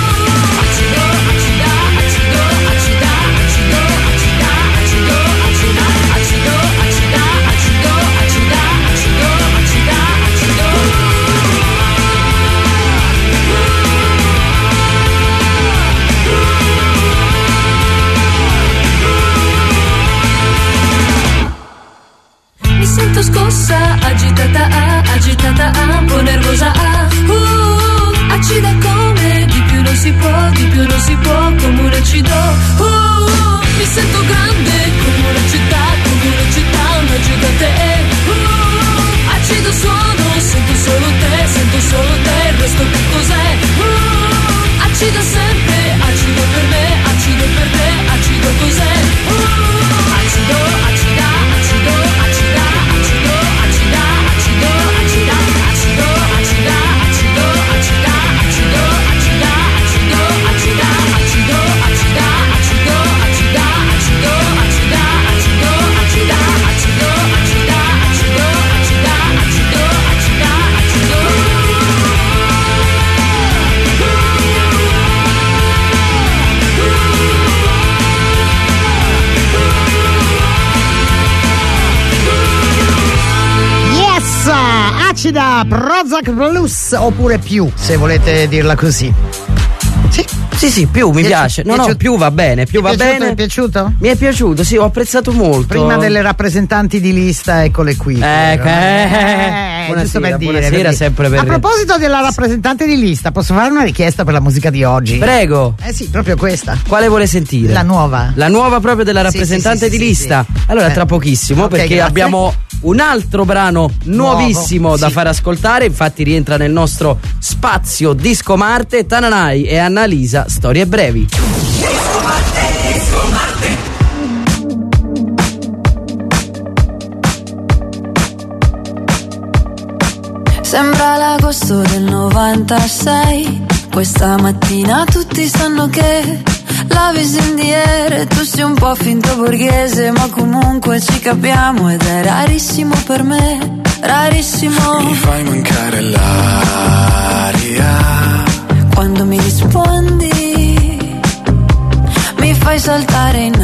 Speaker 6: Sento scossa, agitata, un po' nervosa, acida come, di più non si può, come un acido, mi sento grande, come una città, una gigante, acido suono, sento solo te, il resto che cos'è, acido sempre, acido per te, acido cos'è,
Speaker 2: acida Prozac Plus, oppure più, se volete dirla così.
Speaker 3: Sì, più mi piace. No, più va bene,
Speaker 2: Ti è piaciuto?
Speaker 3: Mi è piaciuto, sì, ho apprezzato molto.
Speaker 2: Prima delle rappresentanti di lista, eccole qui. Giusto per dire.
Speaker 3: Buonasera, sempre per...
Speaker 2: A proposito della rappresentante di lista, posso fare una richiesta per la musica di oggi?
Speaker 3: Prego.
Speaker 2: Sì, proprio questa.
Speaker 3: Quale vuole sentire?
Speaker 2: La nuova.
Speaker 3: La nuova proprio della rappresentante di lista? Sì. Allora, tra pochissimo, okay, perché grazie. Abbiamo un altro brano nuovissimo da far ascoltare. Infatti rientra nel nostro spazio Disco Marte, Tananai e Annalisa, Storie brevi.
Speaker 13: Disco Marte.
Speaker 8: Sembra l'agosto del 96. Questa mattina tutti sanno che la Visindiere, tu sei un po' finto borghese, ma comunque ci capiamo ed è rarissimo per me, rarissimo.
Speaker 10: Mi fai mancare l'aria
Speaker 8: quando mi rispondi, mi fai saltare in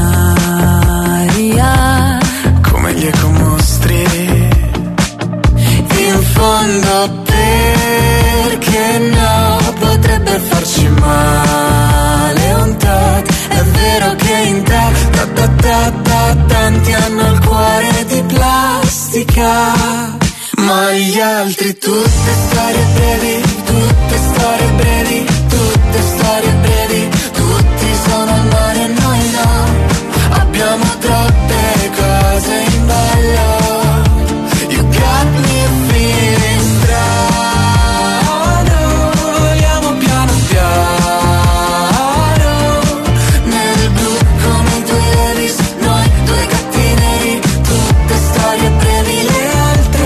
Speaker 8: aria
Speaker 10: come gli ecomostri.
Speaker 8: In fondo perché no, potrebbe farci male un tot. È vero che in te tanti hanno il cuore di plastica, ma gli altri tutte storie brevi, tutte storie brevi, tutte storie brevi. Tutti sono al mare e noi no, abbiamo troppe cose in ballo. You got me feeling strano, vogliamo piano piano nel blu come i due Levis, noi due gatti neri, tutte storie brevi le altre.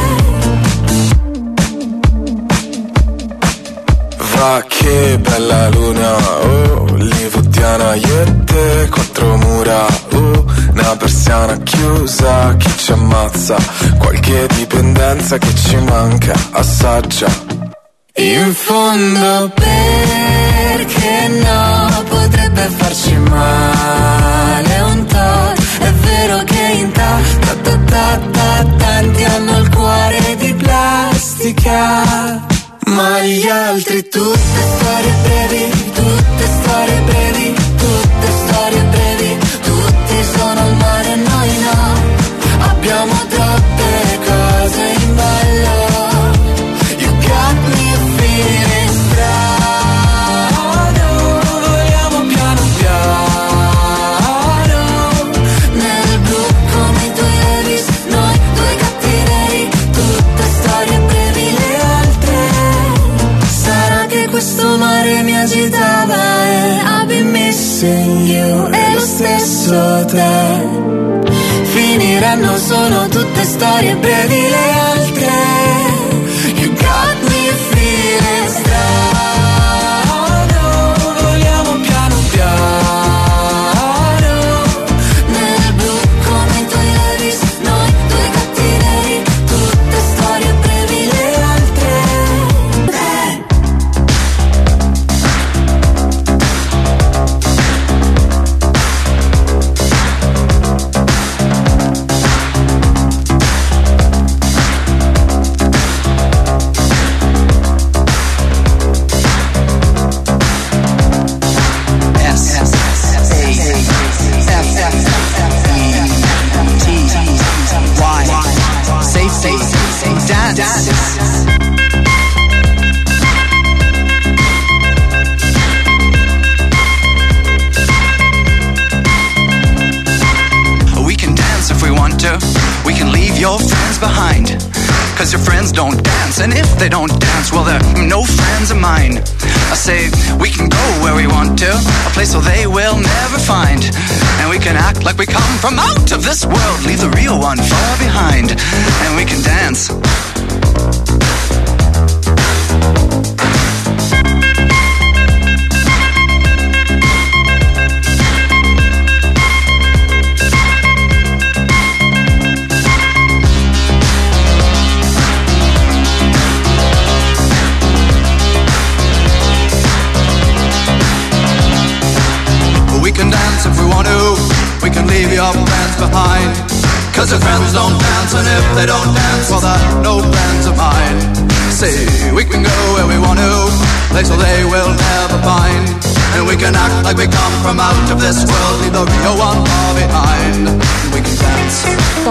Speaker 10: Va che bella luna, oh, hollywoodiana, io e te, quattro mura, una persiana chiusa, chi ci ammazza, qualche dipendenza che ci manca, assaggia.
Speaker 8: In fondo perché no, potrebbe farci male un tot. È vero che in tanti hanno il cuore di plastica, ma gli altri tutte storie brevi, tutte storie brevi, tutte storie brevi. Tutti sono al mare e noi no, abbiamo troppe cose in ballo. You got me feeling strano, vogliamo piano piano sanno sono tutte storie brevi le altre. You got me feeling strano.
Speaker 4: Vogliamo piano piano
Speaker 8: nel blu come i tuoi Levi's, noi due cattiverie, tutte storie brevi le altre.
Speaker 9: We can dance if we want to. We can leave your friends behind. Cause your friends don't dance, and if they don't dance, well, they're no friends of mine. I say, we can go where we want to, a place where they will never find. And we can act like we come from out of this world, leave the real one far behind. And we can dance. We can dance if we want to. We can leave your friends behind. Cause your friends don't dance, and if they don't dance, well, they're no friends of mine. See, we can go where we want to, place where they will never find. And we can act like we come from out of this world, leave the real one far behind. And we can dance.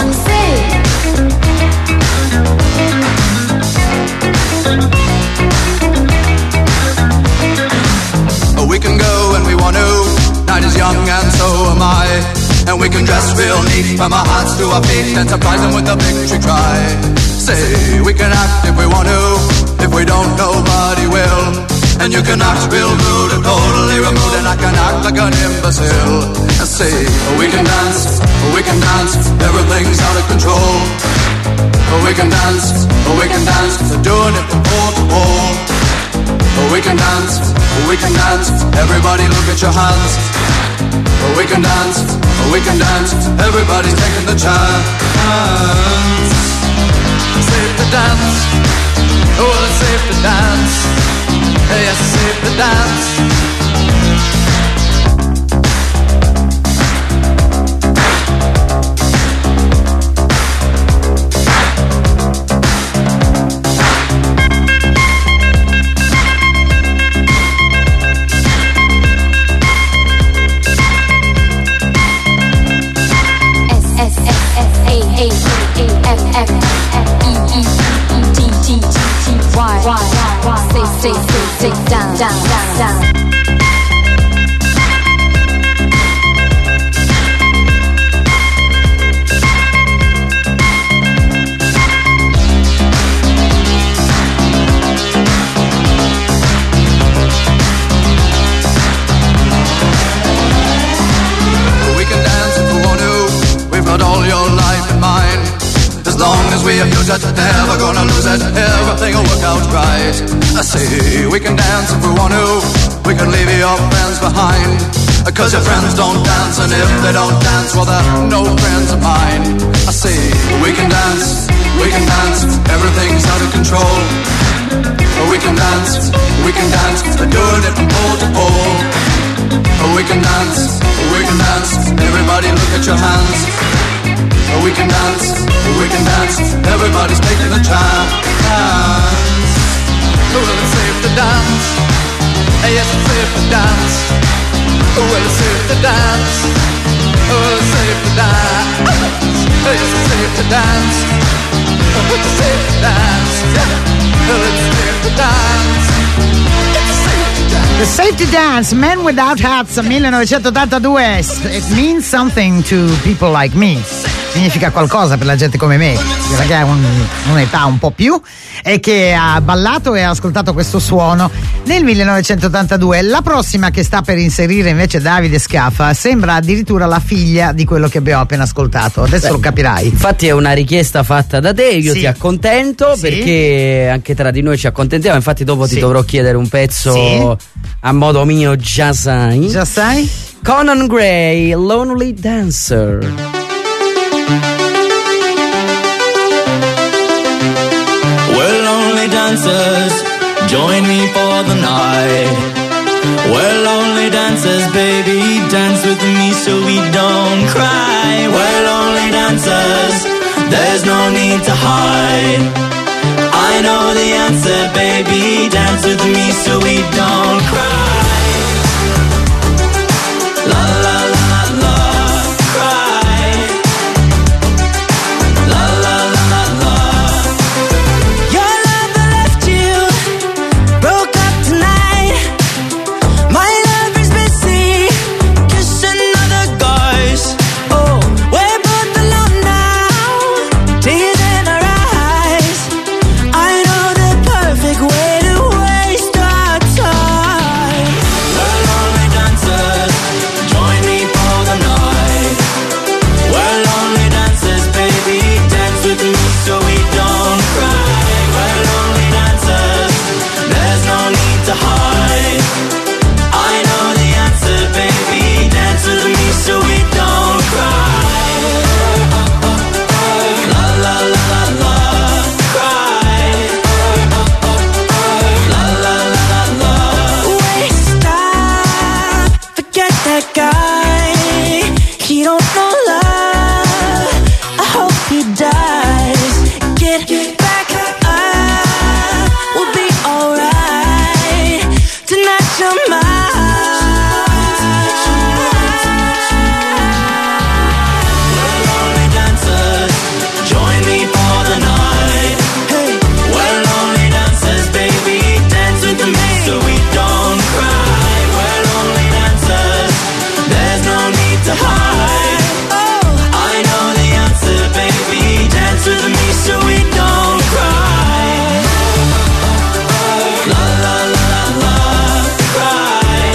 Speaker 9: We can go when we want to. Night is young and so am I. And we can dress real neat from our hearts to our feet and surprise them with a victory cry. Say, we can act if we want to. If we don't, nobody will. And you can act real rude and totally removed, and I can act like an imbecile. And say, we can dance, everything's out of control. We can dance, they're doing it from pole to pole. We can dance, everybody look at your hands. We can dance, everybody's taking the chance. Safe to dance, oh it's safe to dance. Yes, it's safe to dance.
Speaker 8: Say down, down, down, down.
Speaker 9: We can dance if we want to. We've got all your life in mind. As long as we abuse it, never gonna lose it. Everything will work out right. I say we can dance if we want to. We can leave your friends behind. Cause your friends don't dance, and if they don't dance, well, they're no friends of mine. I say we can dance, everything's out of control. We can dance, they're doing it from pole to pole. We can dance, everybody look at your hands. We can dance, everybody's taking the chance. Well, it's safe to dance. Yes, it's safe to dance. Well, it's safe to dance. Oh, it's safe to dance. Yes, it's safe to dance. It's safe to dance. Well, it's safe to dance. It's safe to dance.
Speaker 2: The Safe to Dance, Men Without Hats, 1982. It means something to people like me. significa qualcosa per la gente come me, che ha un'età un po' più e che ha ballato e ha ascoltato questo suono nel 1982. La prossima che sta per inserire invece Davide Scaffa sembra addirittura la figlia di quello che abbiamo appena ascoltato. Adesso lo capirai.
Speaker 3: Infatti è una richiesta fatta da te, io ti accontento perché anche tra di noi ci accontentiamo. Infatti dopo ti dovrò chiedere un pezzo a modo mio, già sai.
Speaker 2: Già sai?
Speaker 3: Conan Gray, Lonely Dancer.
Speaker 9: Well, lonely dancers, join me for the night. Well, lonely dancers, baby, dance with me so we don't cry. Well, lonely dancers, there's no need to hide. I know the answer, baby, dance with me so we don't cry. La la la la, cry. La la la la.
Speaker 5: Your lover left you, broke up tonight. My lover's busy kissing other guys. Oh, we're both alone now, tears in our eyes. I know the perfect way to waste our time.
Speaker 9: Well, lonely dancers, join me for the night. Well, lonely dancers, baby, dance with me so we don't cry. Well, lonely dancers, there's no need to hide. I know the answer, baby, dance with me so we don't cry. La la la la la, cry. La la la la la.
Speaker 5: Waste time, forget that guy. He don't know love. I hope he dies. Get back up, we'll be alright. Tonight you're mine.
Speaker 9: Lonely dancers, join me for the night.
Speaker 5: Hey,
Speaker 9: Well, lonely dancers, baby, dance with me so we don't cry. Well, lonely dancers, there's no need to hide.
Speaker 5: oh,
Speaker 9: I know the answer, baby, dance with me so we don't cry. La la la la la, cry.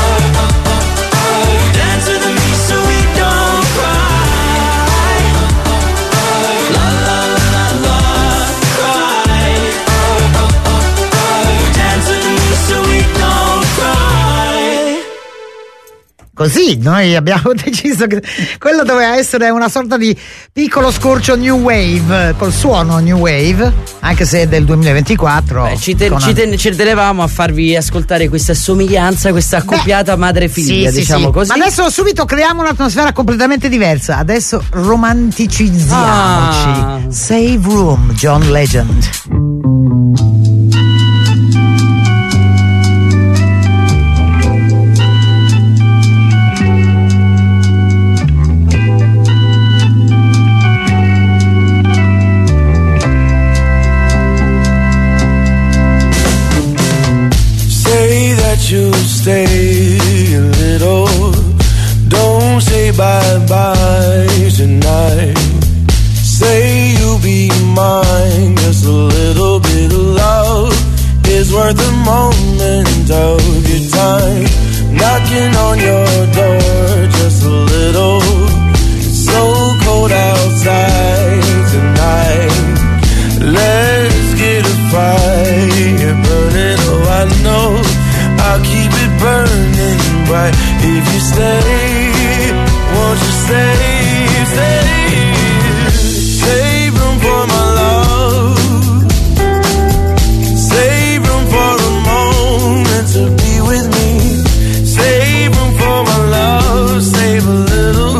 Speaker 9: Dance with me so we don't cry. La la la la la, cry. Dance with me so we don't cry.
Speaker 2: Così noi abbiamo deciso che quello doveva essere una sorta di piccolo scorcio new wave, col suono new wave, anche se è del 2024.
Speaker 3: Ci tenevamo a farvi ascoltare questa somiglianza, questa accoppiata madre-figlia, diciamo così.
Speaker 2: Ma adesso subito creiamo un'atmosfera completamente diversa. Adesso romanticizziamoci. Save Room, John Legend.
Speaker 10: Say that you'll stay a little. Don't say bye-bye tonight. Say you'll be mine. Just a little bit of love is worth a moment of your time. Knocking on your door, just a little. It's so cold outside tonight. Let's get a fire burning. Oh, I know I'll keep it burning bright. If you stay, won't you stay, stay? Save room for my love. Save room for a moment to be with me. Save room for my love. Save a little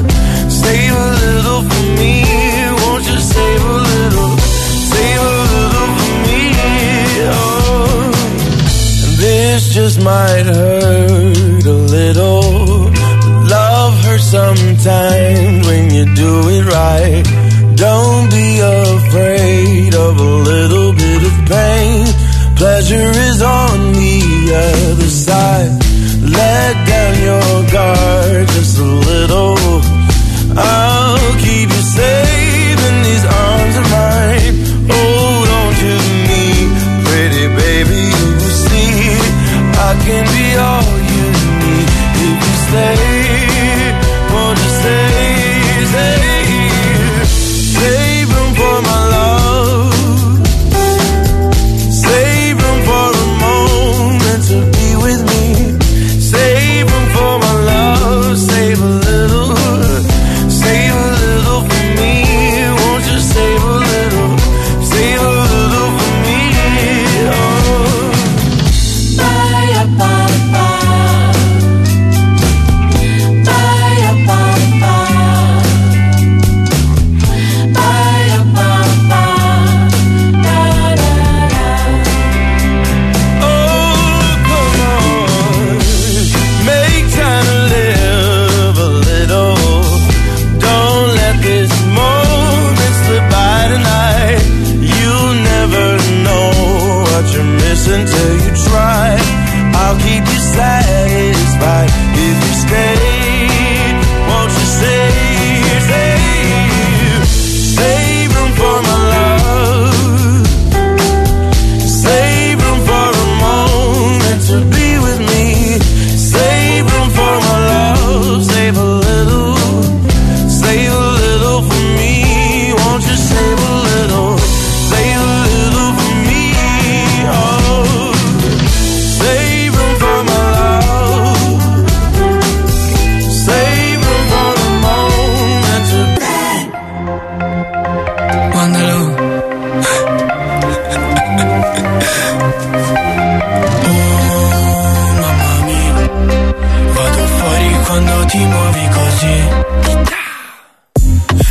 Speaker 10: for me. Won't you save a little for me? Oh, this just might hurt a little. Love hurts sometimes when you do it right. Don't be afraid of a little bit of pain. Pleasure is on the other side. Let down your guard just a little. I'll keep you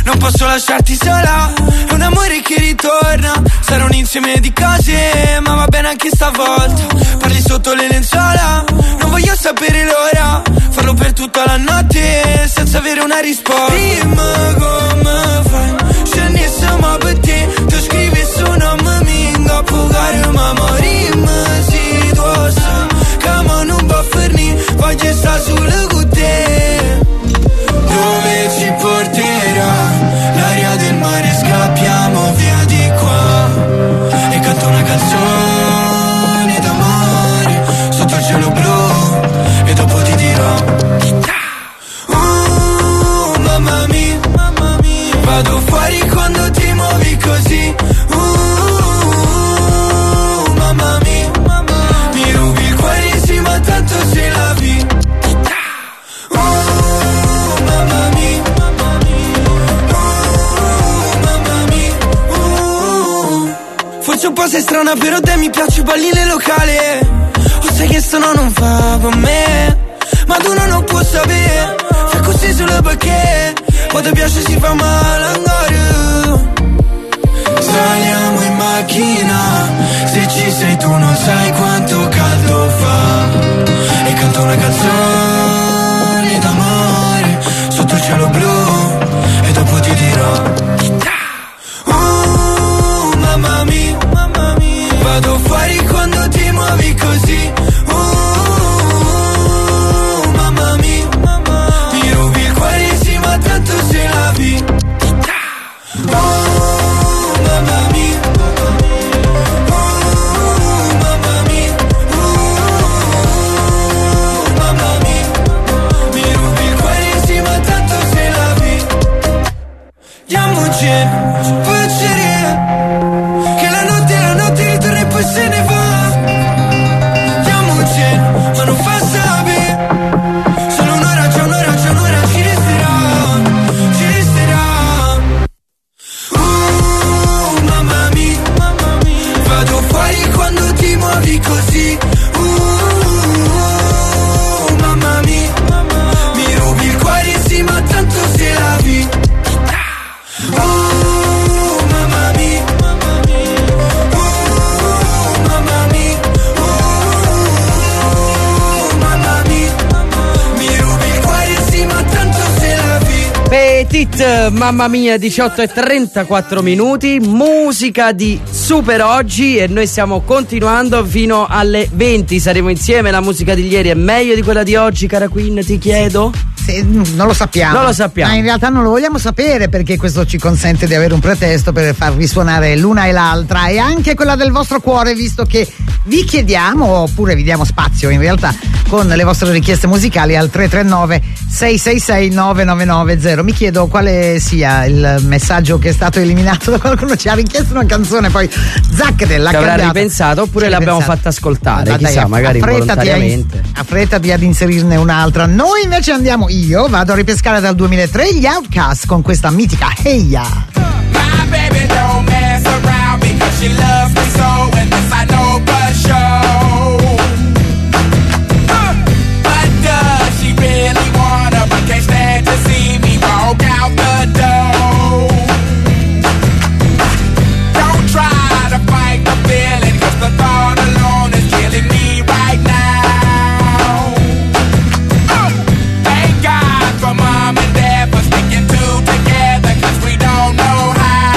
Speaker 14: non posso lasciarti sola. È un amore che ritorna, sarà un insieme di cose, ma va bene anche stavolta. Parli sotto le lenzuola, non voglio sapere l'ora, farlo per tutta la notte senza avere una risposta. Dimmi come fai, scenissimo per te, tu scrivi su nome minga, pugare ma morimmo situazione, come non può fornire, voglio stare solo con te. Dove ci porterà l'aria del mare, scappiamo via di qua e canto una canzone d'amore sotto il cielo blu e dopo ti dirò mamma mia, vado fuori quando ti muovi così. Mamma mia, mi rubi il cuore sì ma tanto se la vi. Mamma mia, forse un po' sei strana però te mi piace balli nel locale. O sai che sto no non fa per me, ma tu non può sapere, fai così solo perché quando piace si fa male ancora. Saliamo in macchina, se ci sei tu non sai quanto caldo fa, e canto una canzone d'amore sotto il cielo blu e dopo ti dirò mamma mia, vado fuori quando ti muovi così. Mamma mia, mi rubi il cuore sì ma tanto se la vi. Mamma mia, mamma mia, mamma mia, mi rubi il cuore sì ma tanto se la vi. Andiamoci, pazzeria, che la notte ritorna e poi se ne va. Andiamoci, ma non fa sapere, solo un'ora, c'è un'ora, ci resterà. Mamma mia, vado fuori quando ti muovi così. Mamma mia, mi rubi il cuore sì ma tanto se la vi. Mamma mia, mamma mia, mi rubi il cuore sì ma tanto se la vi.
Speaker 3: Petit, mamma mia, 18:34 minuti, musica di Super Oggi e noi stiamo continuando fino alle 20, saremo insieme. La musica di ieri è meglio di quella di oggi, cara Queen, ti chiedo?
Speaker 2: Non lo sappiamo. Ma in realtà non lo vogliamo sapere perché questo ci consente di avere un pretesto per far risuonare l'una e l'altra e anche quella del vostro cuore, visto che vi chiediamo, oppure vi diamo spazio in realtà, con le vostre richieste musicali al 339 666 9990. Mi chiedo quale sia il messaggio che è stato eliminato da qualcuno. Ci ha richiesto una canzone, poi zac dell'ha
Speaker 3: cambiato. Avrà ripensato oppure l'abbiamo fatta ascoltare, ma chissà, magari involontariamente.
Speaker 2: Affrettati ad inserirne un'altra. Noi invece andiamo, io vado a ripescare dal 2003 gli Outcast con questa mitica Hey Ya.
Speaker 15: My baby don't mess around because she loves me so, and this I know for sure. But does she really wanna, but can't stand to see me walk out the door? Don't try to fight the feeling, cause the thought alone is killing me right now. Thank God for mom and dad for sticking two together, cause we don't know how.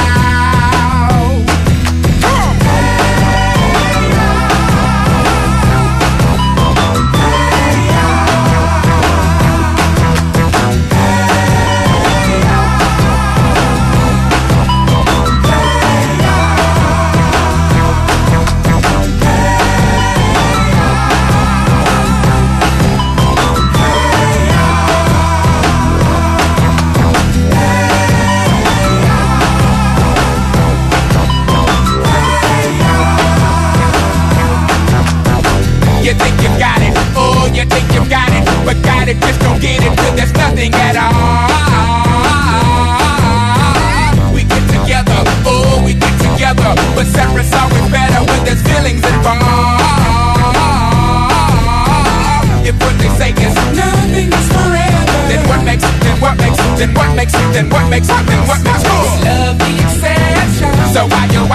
Speaker 15: Then what makes good? Love the exception. So why yo?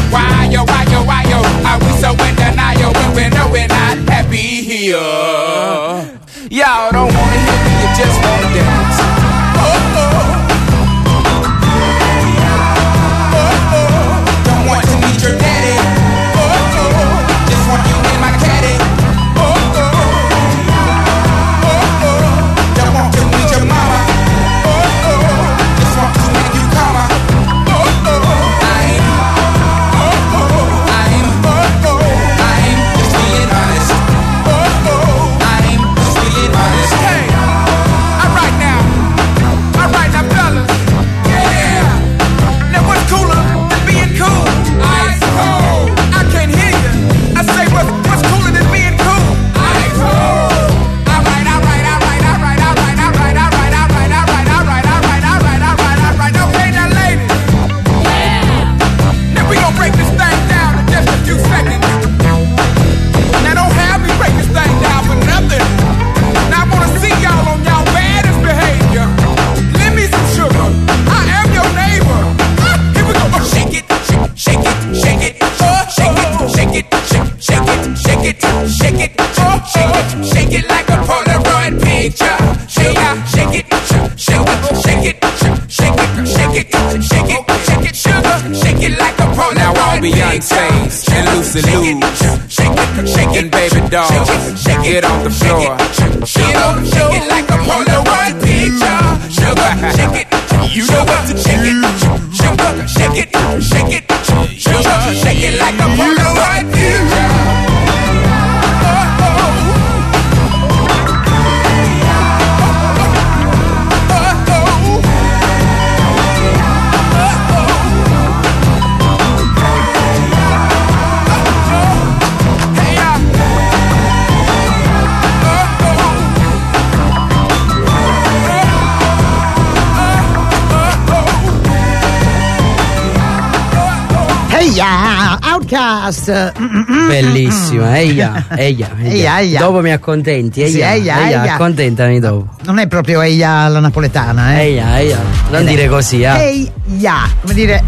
Speaker 15: Are we so in denial when we know we're not happy here? Y'all don't wanna hear me, you just wanna dance. Don't want to meet your daddy. Just want you in my caddy. Don't want to meet your mama. Just want to make you calmer. I'm just being honest. Hey, alright now, fellas. Yeah. Now what's cooler than being cool? Ice cold. I can't hear you. I say what's cooler than being cool? Ice cold. Alright. Okay, now ladies. Yeah. Now we gon' break this thing down in just a few seconds. Now don't have me break this thing down for nothing. Now I wanna see y'all on y'all baddest behavior. Lend me some sugar. I am your neighbor. Here we go. Shake it. Shake it like a Polaroid picture. Shake it, sugar. Shake it like a Polaroid picture. Now all Beyonce's and Lucy Lou's and Baby Dolls, get on the floor. Shake it like a Polaroid picture. Sugar, shake it. You know what to shake it. Sugar, shake it. Sugar, shake it like a Polaroid picture.
Speaker 2: Outcast.
Speaker 3: Bellissima, eia. Dopo mi accontenti, eia, accontentami dopo.
Speaker 2: Non è proprio eia la napoletana,
Speaker 3: Eia, non dire così,
Speaker 2: Eia, come dire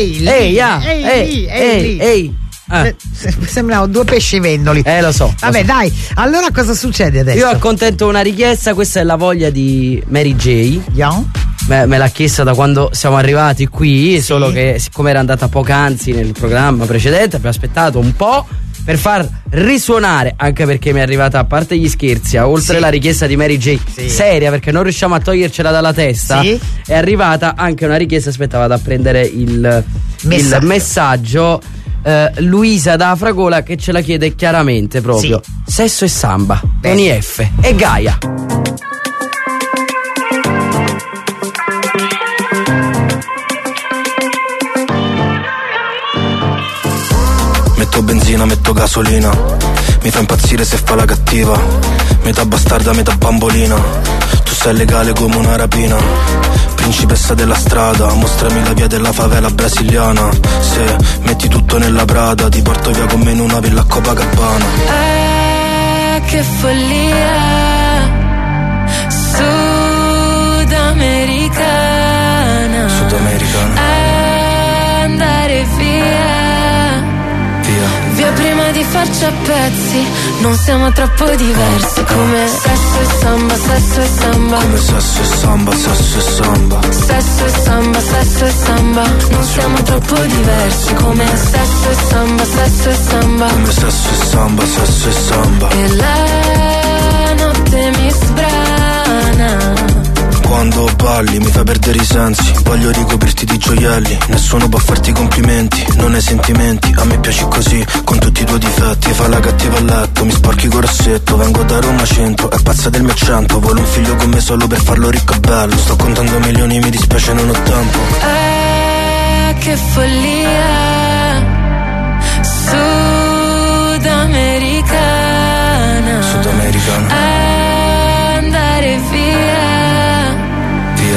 Speaker 2: ehi. Sembrano due pescivendoli.
Speaker 3: Lo so.
Speaker 2: Vabbè, dai. Allora cosa succede adesso?
Speaker 3: Io accontento una richiesta, questa è la voglia di Mary J. Me l'ha chiesta da quando siamo arrivati qui, sì. Solo che siccome era andata poc'anzi nel programma precedente, abbiamo aspettato un po' per far risuonare, anche perché mi è arrivata, a parte gli scherzi, oltre la richiesta di Mary J seria, perché non riusciamo a togliercela dalla testa, è arrivata anche una richiesta, aspettava da prendere il messaggio. Luisa da Fragola che ce la chiede chiaramente proprio. Sesso e samba, con IF e Gaia.
Speaker 16: Metto benzina, metto gasolina, mi fa impazzire se fa la cattiva, metà bastarda, metà bambolina, tu sei legale come una rapina, principessa della strada, mostrami la via della favela brasiliana, se metti tutto nella Prada, ti porto via con me in una villa a Copacabana.
Speaker 8: Che follia, sudamericana, andare via prima di farci a pezzi, non siamo troppo diversi, come sesso e samba, come
Speaker 16: sesso e samba,
Speaker 8: sesso e samba, non siamo troppo diversi, come sesso e samba,
Speaker 16: come sesso e samba,
Speaker 8: e la notte mi sbrana.
Speaker 16: Quando balli mi fai perdere i sensi, voglio ricoprirti di gioielli, nessuno può farti complimenti, non hai sentimenti, a me piaci così, con tutti i tuoi difetti, fa la cattiva a letto, mi sporchi col rossetto, vengo da Roma centro, è pazza del mio accento, vuole un figlio con me solo per farlo ricco e bello, sto contando milioni, mi dispiace non ho tempo.
Speaker 8: Che follia, sudamericana, andare via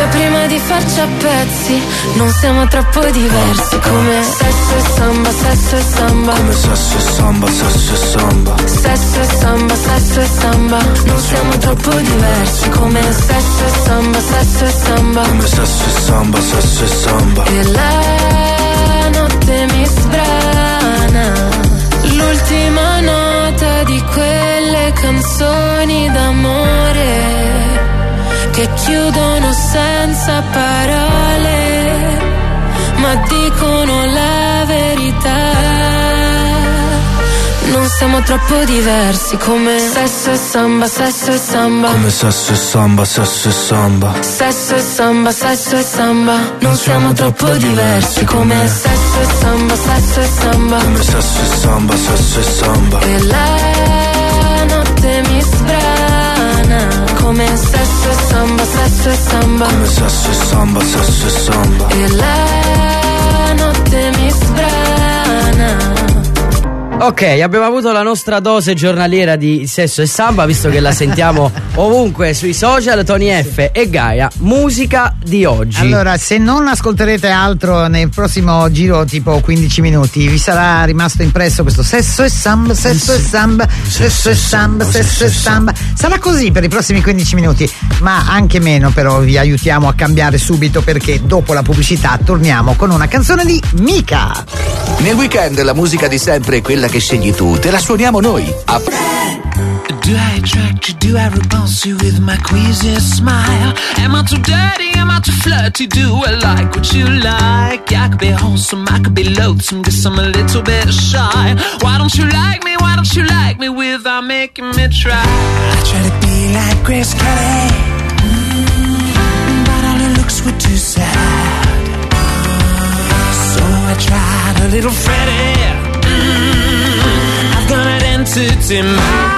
Speaker 8: prima di farci a pezzi, non siamo troppo diversi. Come sesso e samba, sesso e samba.
Speaker 16: Come sesso e samba, sesso e samba.
Speaker 8: Sesso e samba, sesso e samba. Non siamo troppo diversi. Come sesso e samba, sesso e samba.
Speaker 16: Come sesso e samba, sesso e samba.
Speaker 8: E la notte mi sbrana, l'ultima nota di quelle canzoni d'amore che chiudono senza parole, ma dicono la verità. Non siamo troppo diversi. Come sesso e samba, sesso e samba.
Speaker 16: Come sesso e samba, sesso e samba.
Speaker 8: Sesso e samba, sesso e samba. Non siamo troppo diversi. Come sesso e samba, sesso e samba.
Speaker 16: Come sesso e samba, sesso e samba.
Speaker 8: E la notte mi sbrana. Come sesso e samba, sesso e samba.
Speaker 16: Come sesso e samba, sesso e samba.
Speaker 8: E la notte mi sbrana.
Speaker 3: Ok, abbiamo avuto la nostra dose giornaliera di sesso e samba, visto che la sentiamo ovunque sui social. Tony F e Gaia, musica di oggi.
Speaker 2: Allora, se non ascolterete altro nel prossimo giro, tipo 15 minuti, vi sarà rimasto impresso questo sesso e samba, sesso e samba, sesso e samba, sesso e samba. Sarà così per i prossimi 15 minuti, ma anche meno, però vi aiutiamo a cambiare subito, perché dopo la pubblicità torniamo con una canzone di Mika.
Speaker 17: Nel weekend la musica di sempre è quella che scegli tu, te la suoniamo noi.
Speaker 4: Do I attract you? Do I repulse you with my queasy smile? Am I too dirty? Am I too flirty? Do I like what you like? I could be wholesome, I could be loathsome, guess I'm a little bit shy. Why don't you like me? Why don't you like me without making me try? I try to be like Grace Kelly, but all her looks were too sad. So I tried a little Freddie. I've got an entity mind.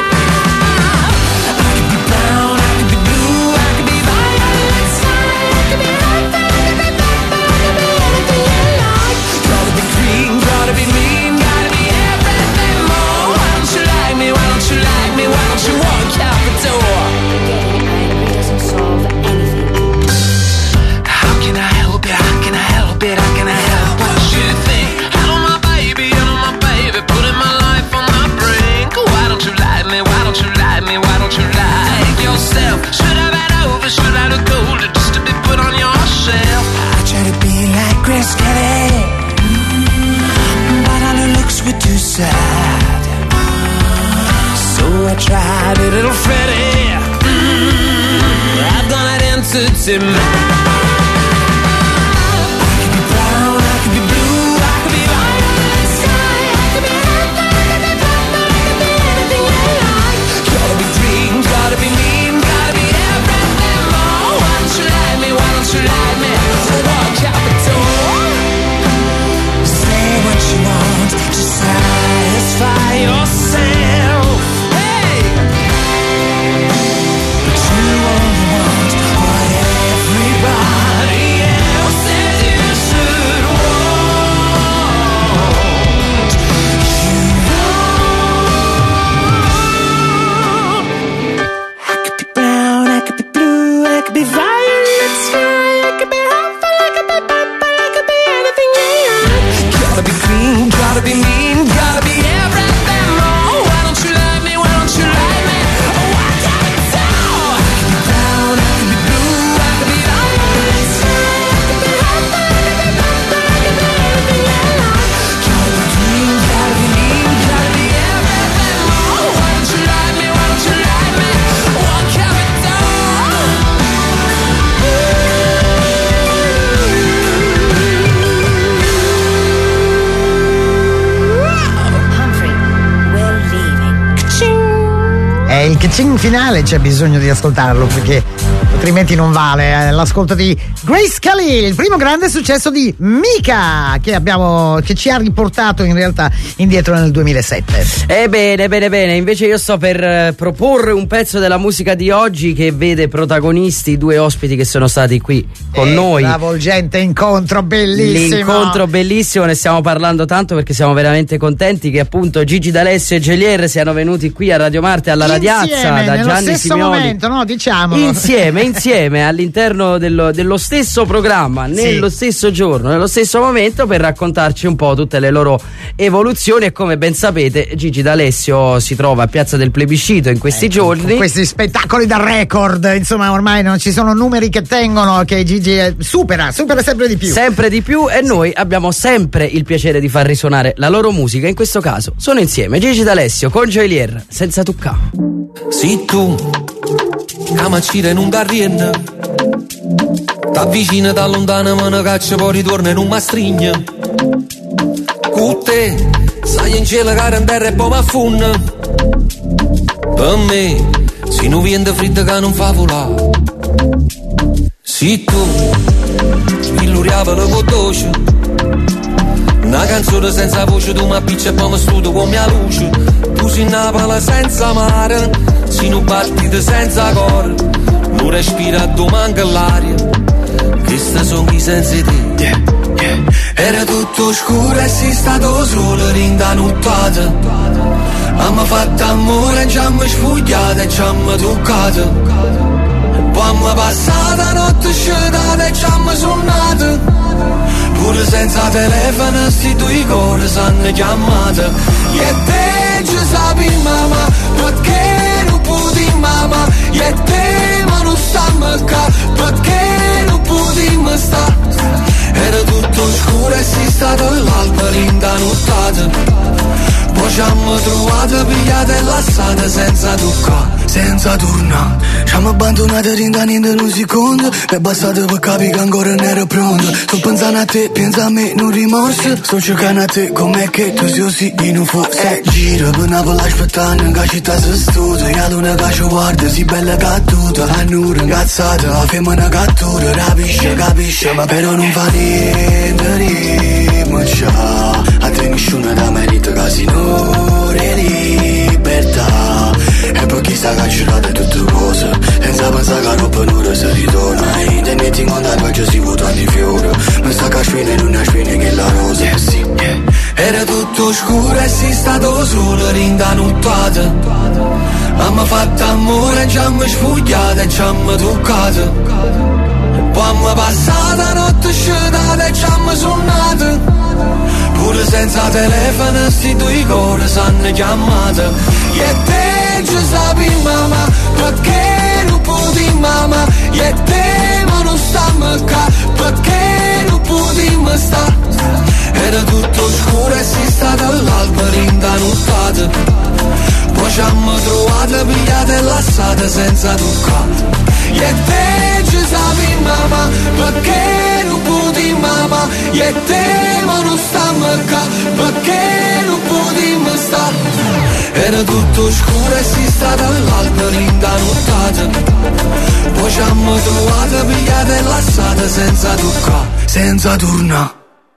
Speaker 4: Sad. So I tried a little Freddie. I've done it entity mind.
Speaker 2: Il catching finale c'è bisogno di ascoltarlo, perché altrimenti non vale. L'ascolto di Grace Kelly, il primo grande successo di Mika, che ci ha riportato in realtà indietro nel 2007.
Speaker 3: Bene, invece io sto per proporre un pezzo della musica di oggi che vede protagonisti due ospiti che sono stati qui con noi.
Speaker 2: Travolgente incontro, bellissimo.
Speaker 3: L'incontro bellissimo, ne stiamo parlando tanto perché siamo veramente contenti che appunto Gigi D'Alessio e Gelier siano venuti qui a Radio Marte alla Radiazza da
Speaker 2: nello
Speaker 3: Gianni
Speaker 2: stesso
Speaker 3: Simioli.
Speaker 2: momento, no, diciamolo.
Speaker 3: Insieme insieme all'interno dello stesso programma, nello stesso giorno, nello stesso momento, per raccontarci un po' tutte le loro evoluzioni. E come ben sapete, Gigi D'Alessio si trova a Piazza del Plebiscito in questi giorni,
Speaker 2: con questi spettacoli da record. Insomma, ormai non ci sono numeri che tengono, che Gigi supera sempre di più, e noi abbiamo sempre il piacere di far risuonare la loro musica. In questo caso sono insieme Gigi D'Alessio con Joelier, Senza Tuccà.
Speaker 18: Si tu camacire non t'arrienna, t'avvicina da lontana ma ne caccia poi ritorna in un mastrigna. Con te sai in cielo cara in terra e poi m'affunna. Per me si non viene fredda che non fa volare. Si tu spilluriava la voce, una canzone senza voce, tu mi piccia e poi mi studio con mia luce. Tu sei Napoli senza mare, si non partite senza cuore, non respira, tu manca l'aria. Queste sono i sensi te. Era tutto scuro e sei stato solo rinda nottata. Abbiamo fatto amore e ci abbiamo sfogliato e ci abbiamo toccato. Poi abbiamo passato la notte sciolata e ci abbiamo suonato. Pure senza telefono sti due cuori s'hanno chiamato. E te ci sapi mamma, perché non puoi mamma. E te ma non stiamo qua, perché non puoi sta. Era tutto scuro e sei stato l'alba rinda nottata. Poi ci abbiamo trovato pigliate e lasciate senza toccare, senza tornare. Ci abbiamo abbandonato rinda niente in un secondo. Mi è bastato per capire che ancora non ero pronto. Sto pensando a te, pensa a me, non rimorso. Sto cercando a te, com'è che tu sei così in un forse. Giro per Napoli aspettando in città si studia. E la luna che ci guarda, si bella cattuta. A nura incazzata, la femmina cattura. Capisce, ma però non fa niente, rimaccia. A te nessuno da merito che signore libertà. E poi chi sta cancellata tutte cose, senza pensare che roba non si ritorna. E internet in contatto oggi si votano di fiore. Ma sta caspina e non è spina che la rosa. Era tutto scuro e sei stato solo rinda nottata. Abbiamo fatto amore e ci abbiamo sfogliato e ci abbiamo toccato. Poi abbiamo passato la notte sciolata e ci abbiamo suonato. Pure senza telefono sti due cuori s'hanno chiamato. E te ci sapi mamma, perché non puoi mamma. E te ma non stiamo qua, perché non puoi sta. Era tutto scuro e sei stata all'alba rinda nottata. Poi ci abbiamo trovato pigliate e lasciate senza toccare. E te ci sapi mamma, perché non puoi mamma. E te ma non stiamo qua, perché non puoi sta. Era tutto scuro e sei stata all'alba rinda nottata. Poi ci abbiamo trovato pigliate e lasciate senza toccare, senza tornare.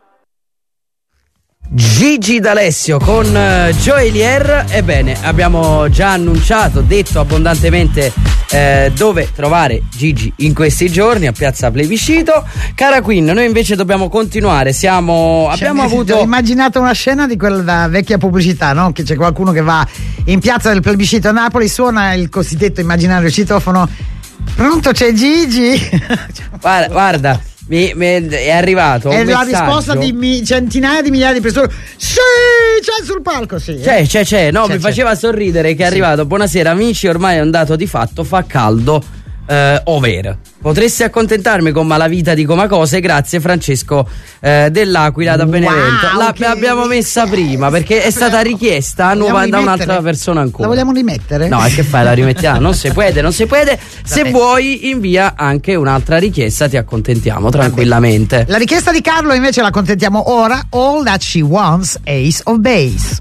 Speaker 3: Gigi D'Alessio con Joelier. Ebbene, abbiamo già annunciato, detto abbondantemente dove trovare Gigi in questi giorni, a Piazza Plebiscito. Cara Queen, noi invece dobbiamo continuare. Abbiamo avuto.
Speaker 2: Ho immaginato una scena di quella vecchia pubblicità, no? Che c'è qualcuno che va in Piazza del Plebiscito a Napoli, suona il cosiddetto immaginario citofono. Pronto, c'è Gigi?
Speaker 3: Guarda. È arrivato
Speaker 2: è
Speaker 3: un
Speaker 2: la
Speaker 3: messaggio.
Speaker 2: Risposta di centinaia di migliaia di persone. Sì, c'è sul palco, sì.
Speaker 3: C'è. No, mi faceva sorridere che è arrivato. Buonasera amici, ormai è un dato di fatto, fa caldo over. Potresti accontentarmi con Malavita di Comacose? Grazie Francesco dell'Aquila da Benevento. L'abbiamo messa prima perché è stata richiesta nuova da un'altra persona ancora.
Speaker 2: La vogliamo rimettere?
Speaker 3: No, e che fai, la rimettiamo? Non si puede. Se vuoi invia anche un'altra richiesta, ti accontentiamo tranquillamente.
Speaker 2: La richiesta di Carlo invece la accontentiamo ora. All That She Wants, Ace of Base.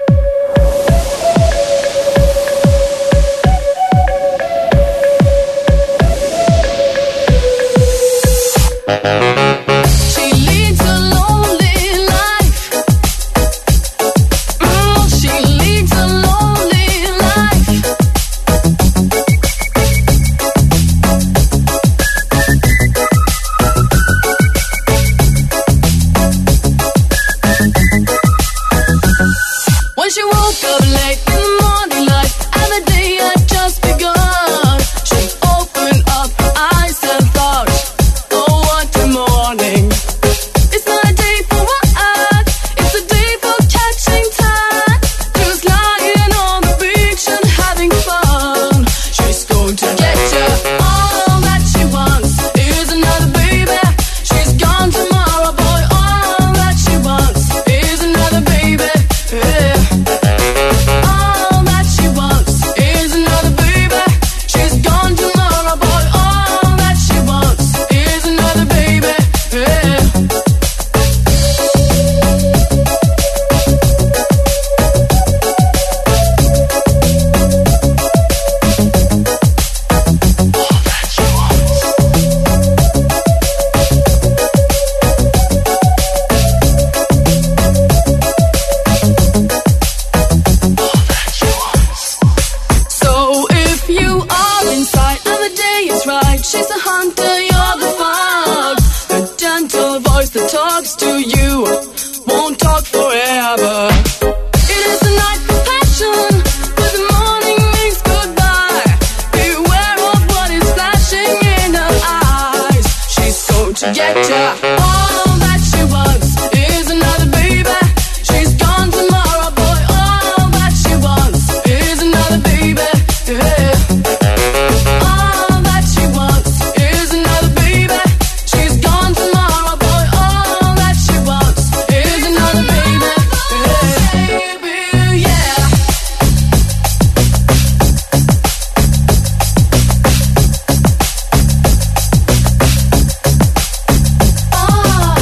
Speaker 19: She leads a lonely life. She leads a lonely life. When she woke up late in the morning light, and the day had just begun, she opened up her voice that talks to you won't talk forever. It is the night for passion, but the morning means goodbye. Beware of what is flashing in her eyes. She's so to get ya. All that she wants is another baby. She's gone tomorrow, boy. All that she wants is another baby. Yeah. All that she wants is another baby. She's gone tomorrow, boy. All that she wants is another baby. Yeah. Baby, yeah. Oh.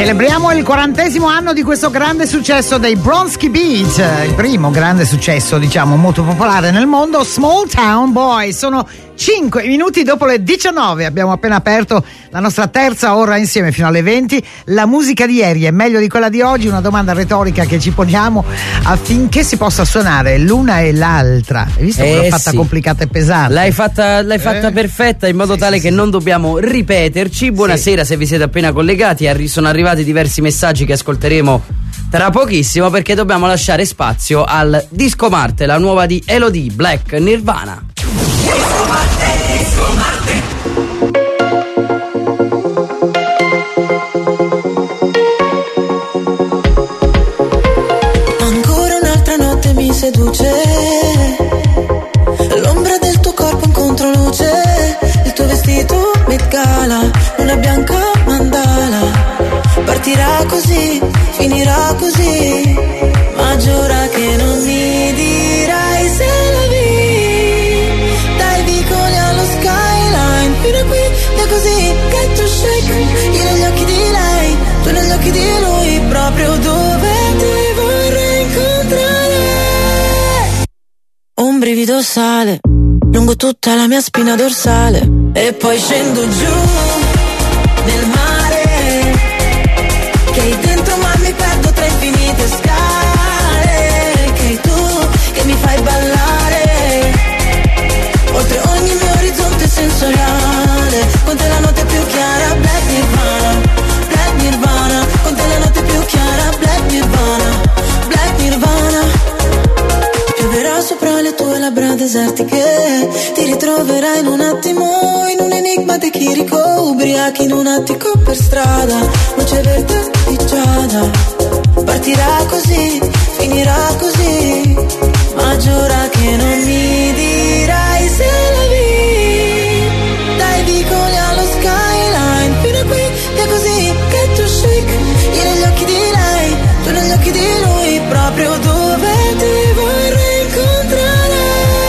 Speaker 2: Celebriamo il 40° anno di questo grande successo dei Bronski Beat, il primo grande successo, diciamo, molto popolare nel mondo, Small Town Boys. Sono 5 minuti dopo le 19, abbiamo appena aperto la nostra terza ora insieme fino alle 20. La musica di ieri è meglio di quella di oggi? Una domanda retorica che ci poniamo affinché si possa suonare l'una e l'altra. Hai visto che l'ho fatta complicata e pesante?
Speaker 3: L'hai fatta perfetta, in modo tale che non dobbiamo ripeterci. Buonasera, se vi siete appena collegati, sono arrivati diversi messaggi che ascolteremo tra pochissimo, perché dobbiamo lasciare spazio al Disco Marte, la nuova di Elodie, Black Nirvana.
Speaker 8: Ancora un'altra notte mi seduce, l'ombra del tuo corpo in controluce, il tuo vestito Met Gala, luna bianca mandala. Partirà così, finirà così, ma giura che non mi dirai se la vi. Dai vicoli allo skyline, fino a qui è così, get to shake. Io negli occhi di lei, tu negli occhi di lui, proprio dove ti vorrei incontrare. Un brivido sale lungo tutta la mia spina dorsale, e poi scendo giù nel mare, che hai dentro ma mi perdo tra infinite scale, che hai tu che mi fai ballare oltre ogni mio orizzonte sensoriale. Con te la notte più chiara, Black Nirvana, Black Nirvana. Con te la notte più chiara, Black Nirvana, Black Nirvana. Pioverà sopra le tue labbra desertiche, ti ritroverai in un attimo in un enigma di Chirico, ubriachi in un attico per strada, luce verde di giada. Partirà così, finirà così, ma giura che non mi dirai se la vi. Dai vicoli allo skyline, fino a qui è così, get to shake. Io negli occhi di lei, tu negli occhi di lui, proprio dove ti vorrei incontrare.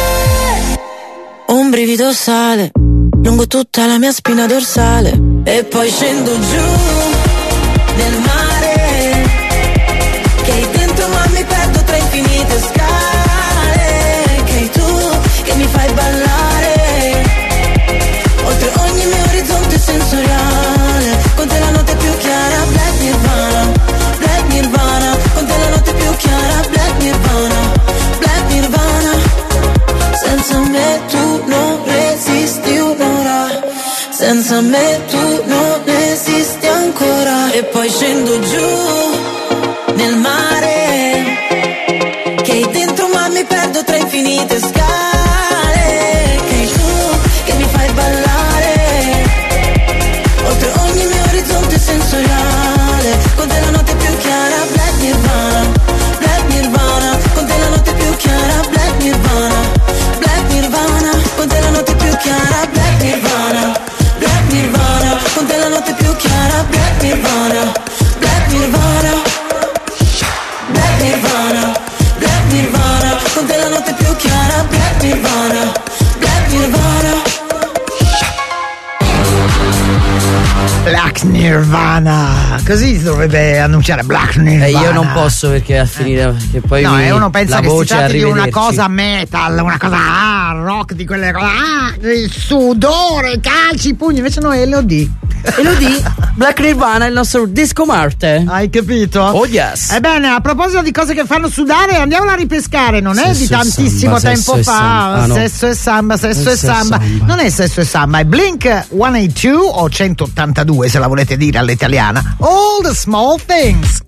Speaker 8: Un brivido sale lungo tutta la mia spina dorsale, e poi scendo giù nel mare, che hai dentro ma mi perdo tra infinite scale, che hai tu che mi fai ballare oltre ogni mio orizzonte sensoriale. Con te la notte più chiara, Black Nirvana, Black Nirvana. Con te la notte più chiara, Black Nirvana, Black Nirvana. Senza me tu non resisti un'ora, senza me tu non esisti ancora. E poi scendo giù nel mare, che hai dentro ma mi perdo tra infinite scale, che hai tu che mi fai ballare oltre ogni mio orizzonte sensoriale. Con te la notte più chiara, Black Nirvana, Black Nirvana. Con te la notte più chiara, Black Nirvana, Black Nirvana. Con te la notte più chiara, Black Nirvana, Black Nirvana. Con te la notte più chiara, Black Nirvana, Black Nirvana, Black Nirvana, Black Nirvana. Con te la notte più chiara, Black Nirvana, Black Nirvana.
Speaker 2: Black Nirvana, così si dovrebbe annunciare Black Nirvana.
Speaker 3: Io non posso, perché a finire che poi
Speaker 2: no, uno pensa che si tratti di una cosa metal, una cosa rock, di quelle cose, il sudore, i calci, i pugni. Invece no, è Elodie.
Speaker 3: Elodie, Black Nirvana, il nostro Disco Marte.
Speaker 2: Hai capito?
Speaker 3: Oh yes.
Speaker 2: Ebbene, a proposito di cose che fanno sudare, andiamola a ripescare. Non è di tantissimo tempo fa. Sesso e samba, sesso e samba. Non è sesso e samba, è Blink 182 o 182 se la volete dire all'italiana. All the Small Things.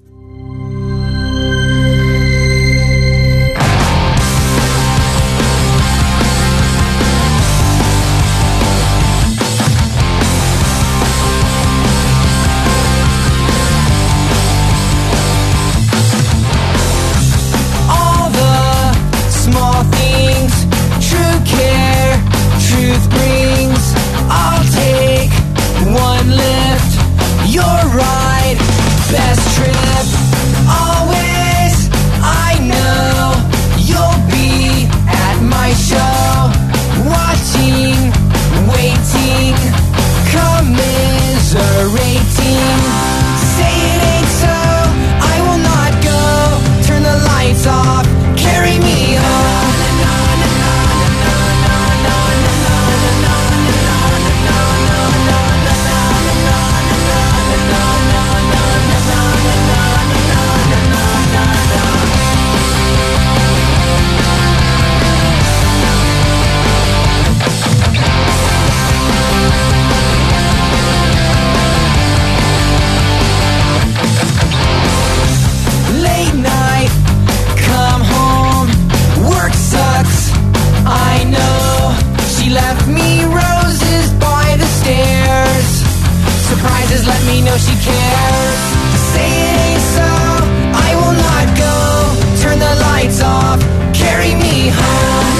Speaker 4: Best trip, always. I know you'll be at my show, watching, waiting, commiserating. Say it
Speaker 20: surprises, let me know she cares. Say it ain't so, I will not go. Turn the lights off, carry me home.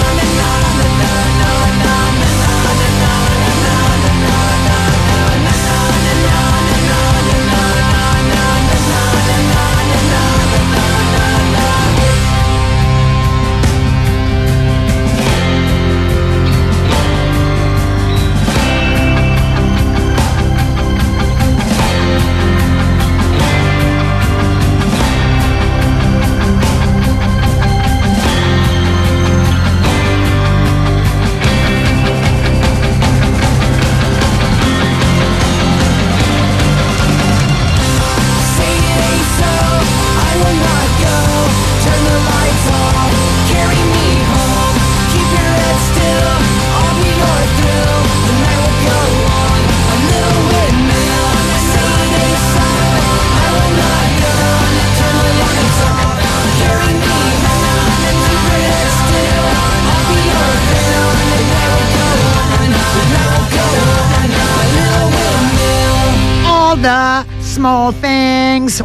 Speaker 2: Small Things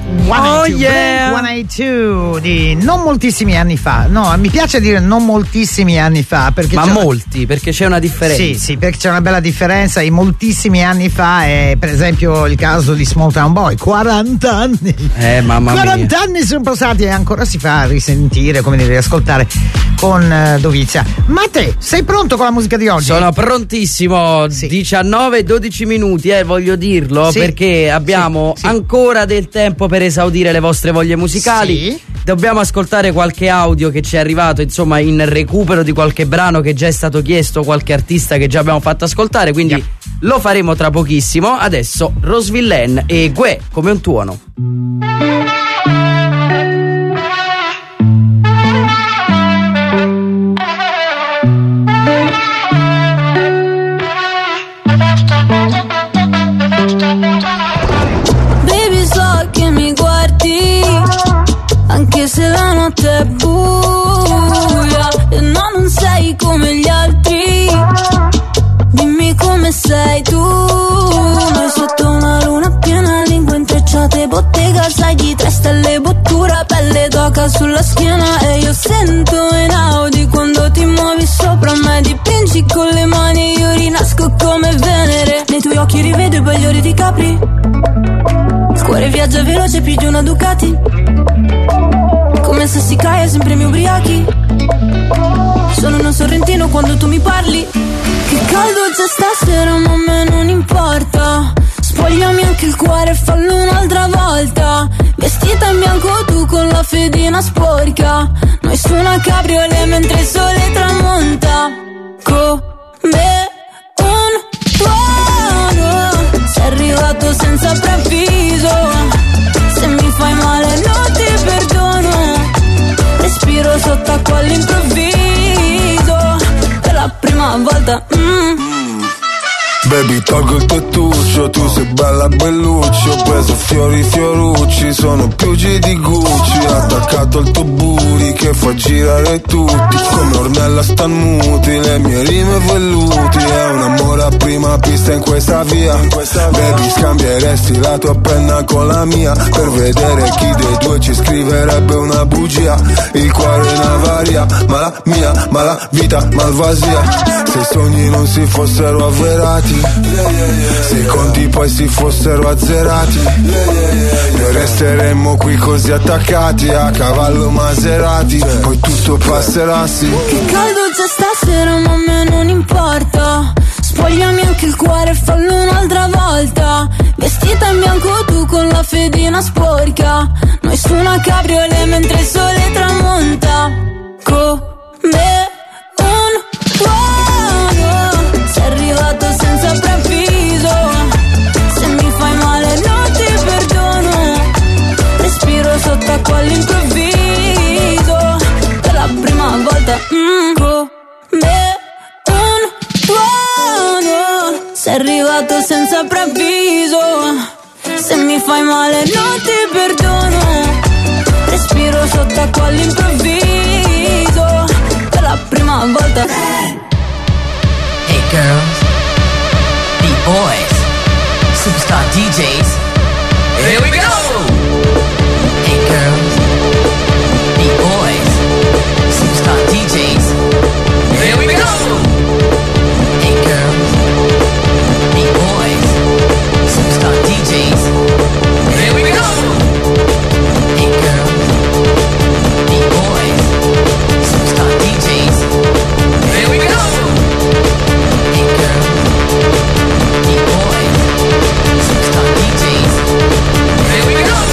Speaker 2: 182 di non moltissimi anni fa. No, mi piace dire non moltissimi anni fa perché
Speaker 3: perché c'è una differenza.
Speaker 2: Sì, perché c'è una bella differenza. I moltissimi anni fa è per esempio il caso di Small Town Boy, 40 anni.
Speaker 3: Mamma
Speaker 2: 40
Speaker 3: mia.
Speaker 2: anni sono passati e ancora si fa risentire, come dire, riascoltare con dovizia. Ma te, sei pronto con la musica di oggi?
Speaker 3: Sono prontissimo, sì. 19-12 minuti, voglio dirlo, sì. Perché abbiamo ancora del tempo per esaudire le vostre voglie musicali.
Speaker 2: Sì.
Speaker 3: Dobbiamo ascoltare qualche audio che ci è arrivato, insomma, in recupero di qualche brano che già è stato chiesto, qualche artista che già abbiamo fatto ascoltare, quindi lo faremo tra pochissimo. Adesso Rose Villain e Gue, come un tuono.
Speaker 8: Se la notte è buia e non sei come gli altri, dimmi come sei tu. Noi sotto una luna piena, lingue intrecciate, bottega, sai di 3 stelle, bottura, pelle d'oca sulla schiena. E io sento in Audi quando ti muovi sopra me, dipingi con le mani, io rinasco come Venere. Nei tuoi occhi rivedo i bagliori di Capri, il cuore viaggia veloce più di una Ducati. Come se si cae sempre mi ubriachi. Sono un sorrentino quando tu mi parli. Che caldo c'è stasera ma a me non importa. Spogliami anche il cuore e fallo un'altra volta. Vestita in bianco tu con la fedina sporca. Noi su una cabriolet mentre il sole tramonta. Come un tuono. Sei arrivato senza preavviso. Se mi fai male non ti perdono. Respiro sott'acqua all'improvviso. Per la prima volta
Speaker 21: Baby, tolgo il tettuccio, tu sei bella bellucci. Ho preso fiori fiorucci, sono più G di Gucci. Attaccato al tuo booty che fa girare tutti. Come Ornella stan muti, le mie rime velluti. È un amore a prima pista in questa via. Baby, scambieresti la tua penna con la mia per vedere chi dei due ci scriverebbe una bugia. Il cuore è una varia, ma la mia, ma la vita malvasia. Se i sogni non si fossero avverati, se i conti poi si fossero azzerati, noi resteremmo qui così attaccati a cavallo Maserati. Poi tutto passerà, sì.
Speaker 8: Che caldo c'è stasera ma a me non importa. Spogliami anche il cuore e fallo un'altra volta. Vestita in bianco tu con la fedina sporca. Noi su una cabriolet mentre il sole tramonta. Come un tuono. Sei arrivato senza preavviso. Se mi fai male non ti perdono. Respiro sott'acqua all'improvviso. Per la prima volta come un tuono. Sei arrivato senza preavviso. Se mi fai male non ti perdono. Respiro sott'acqua all'improvviso. Per la prima volta.
Speaker 22: Hey girls, B-boys, superstar
Speaker 1: Superstar DJs. Here we go. Hey girls, hey boys, superstar DJs. Here we go. Hey girls, hey boys, superstar DJs. Here we go. Hey girls, hey boys, superstar DJs. Here we go. Hey girls, hey boys, superstar DJs. Here we go.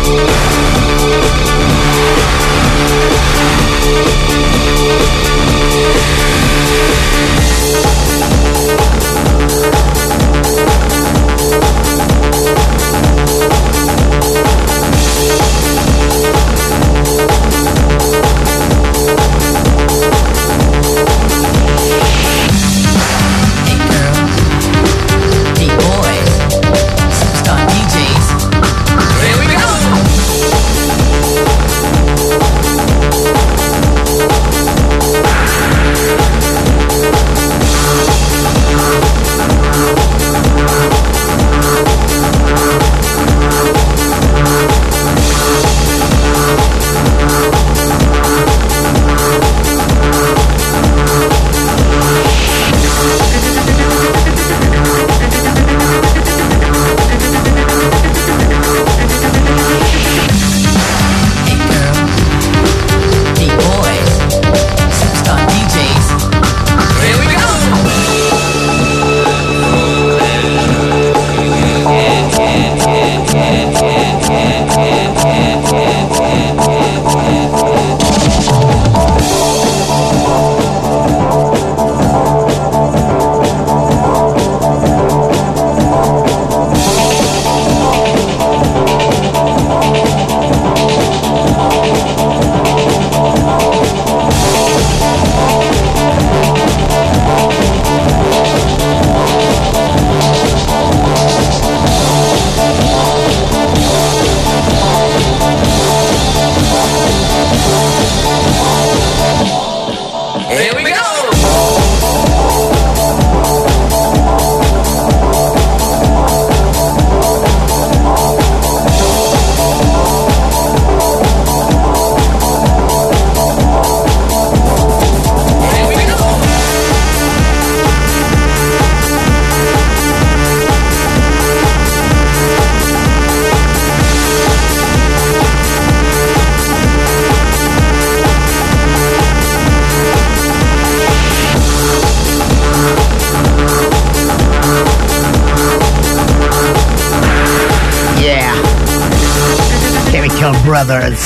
Speaker 2: Brothers.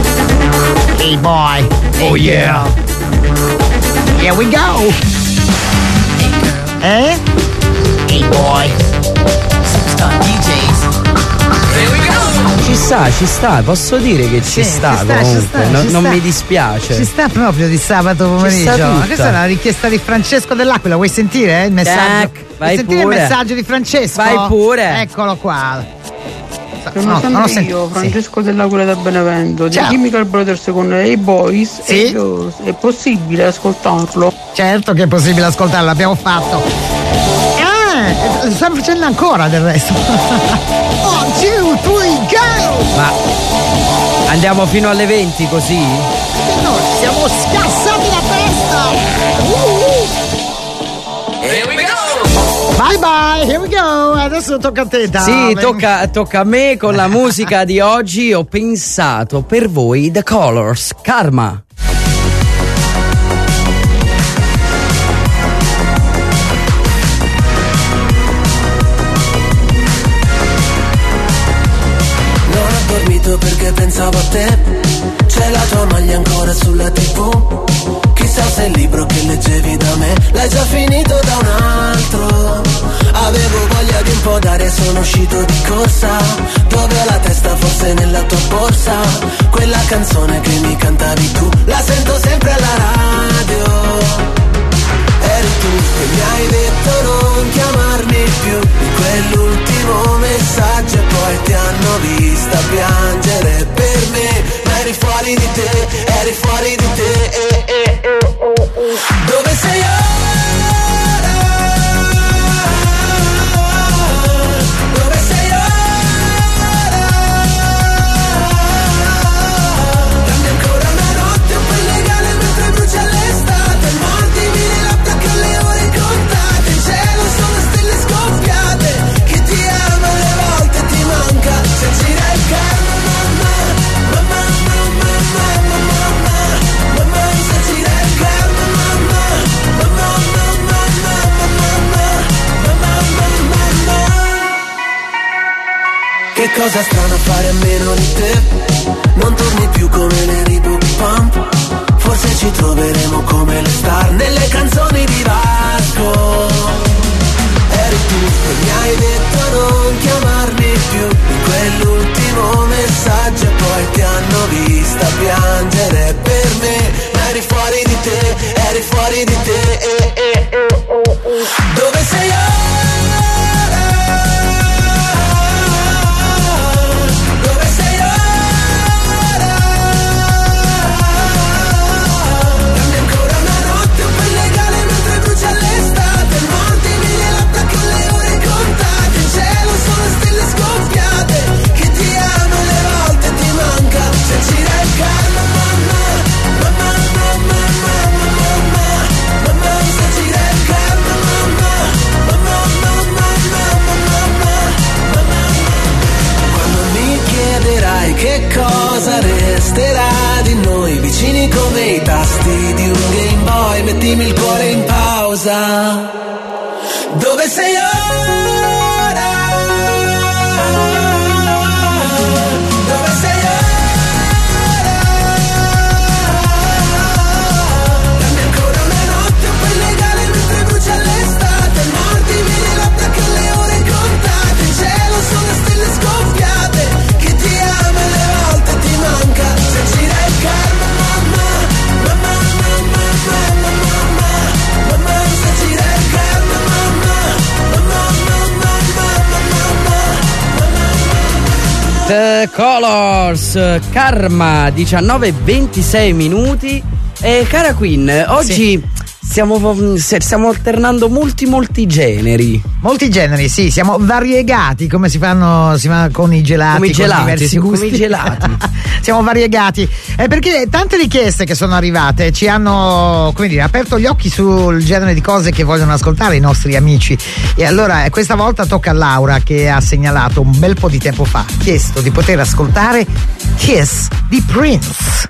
Speaker 2: Hey boy. Oh yeah. Here we go. Eh? Hey boy.
Speaker 1: Superstar DJs. Here we go.
Speaker 3: Ci sta, posso dire che ci sta comunque, non mi dispiace.
Speaker 2: Ci sta proprio di sabato pomeriggio. Ma questa è una richiesta di Francesco Dell'Aquila, vuoi sentire il messaggio?
Speaker 3: Vai
Speaker 2: sentire
Speaker 3: pure.
Speaker 2: Il messaggio di Francesco?
Speaker 3: Vai pure.
Speaker 2: Eccolo qua.
Speaker 22: Sono sempre io, Francesco Dell'Aquila da Benevento, di Chemical Brothers con Hey Boys e Girls. È possibile ascoltarlo?
Speaker 2: Certo che è possibile ascoltarlo, l'abbiamo fatto. Lo stiamo facendo ancora del resto. 1, 2, 3, go!
Speaker 3: Ma andiamo fino alle 20 così?
Speaker 2: Noi siamo scassati la testa!
Speaker 1: Here we go!
Speaker 2: Bye bye, here we go. Adesso tocca a te,
Speaker 3: Sì, tocca a me con la musica di oggi. Ho pensato per voi The Colors, Karma.
Speaker 23: Non ho dormito perché pensavo a te. C'è la tua maglia ancora sulla TV. Chissà se il libro che leggevi da me l'hai già finito da un altro. Avevo voglia di un po' d'aria e sono uscito di corsa. Dove ho la testa forse nella tua borsa. Quella canzone che mi cantavi tu la sento sempre alla radio. Eri tu che mi hai detto non chiamarmi più. In quell'ultimo messaggio e poi ti hanno vista piangere per me. Ma eri fuori di te, eri fuori di te. Dove sei ora? Dove sei Che cosa strana fare a meno di te. Non torni più come nei Book Pump. Forse ci troveremo come le star nelle canzoni di Vasco. Eri tu che mi hai detto non chiamarmi più in quell'ultimo messaggio, e poi ti hanno vista piangere per me. Eri fuori di te, eri fuori di te. Dove sei ora? Dove sei ora? Dammi ancora una notte per legale mentre brucia l'estate. Montimi le latte con le ore contate. In cielo sono stelle scoppiate. Chi ti ama le volte ti manca. Se gira il karma, mamma. Mamma, mamma, mamma, mamma. Mamma, se gira il karma, mamma. Mamma, mamma, mamma, mamma. Mamma. Quando mi chiederai che cosa resterà di noi, vicini come i tasti di un Game Boy, mettimi il cuore in pausa. Dove sei ora? Dove sei ora? Dammi ancora una notte per legale mentre brucia l'estate. Mordimi le labbra che le ore contate. In cielo sono stelle scoppiate. Chi ti ama le volte ti manca. Se gira il karma, mamma. Mamma, mamma, mamma, mamma. Mamma, se gira il karma, mamma. Mamma, mamma, mamma, mamma.
Speaker 3: The Colors, Karma, 19:26 minuti. E cara Queen, oggi stiamo alternando molti generi.
Speaker 2: Molti generi, sì, siamo variegati, come si fa con i gelati.
Speaker 3: Come i gelati,
Speaker 2: con diversi gusti.
Speaker 3: come i gelati.
Speaker 2: Siamo variegati. Perché tante richieste che sono arrivate ci hanno, come dire, aperto gli occhi sul genere di cose che vogliono ascoltare i nostri amici. E allora questa volta tocca a Laura, che ha segnalato un bel po' di tempo fa, chiesto di poter ascoltare Kiss di Prince.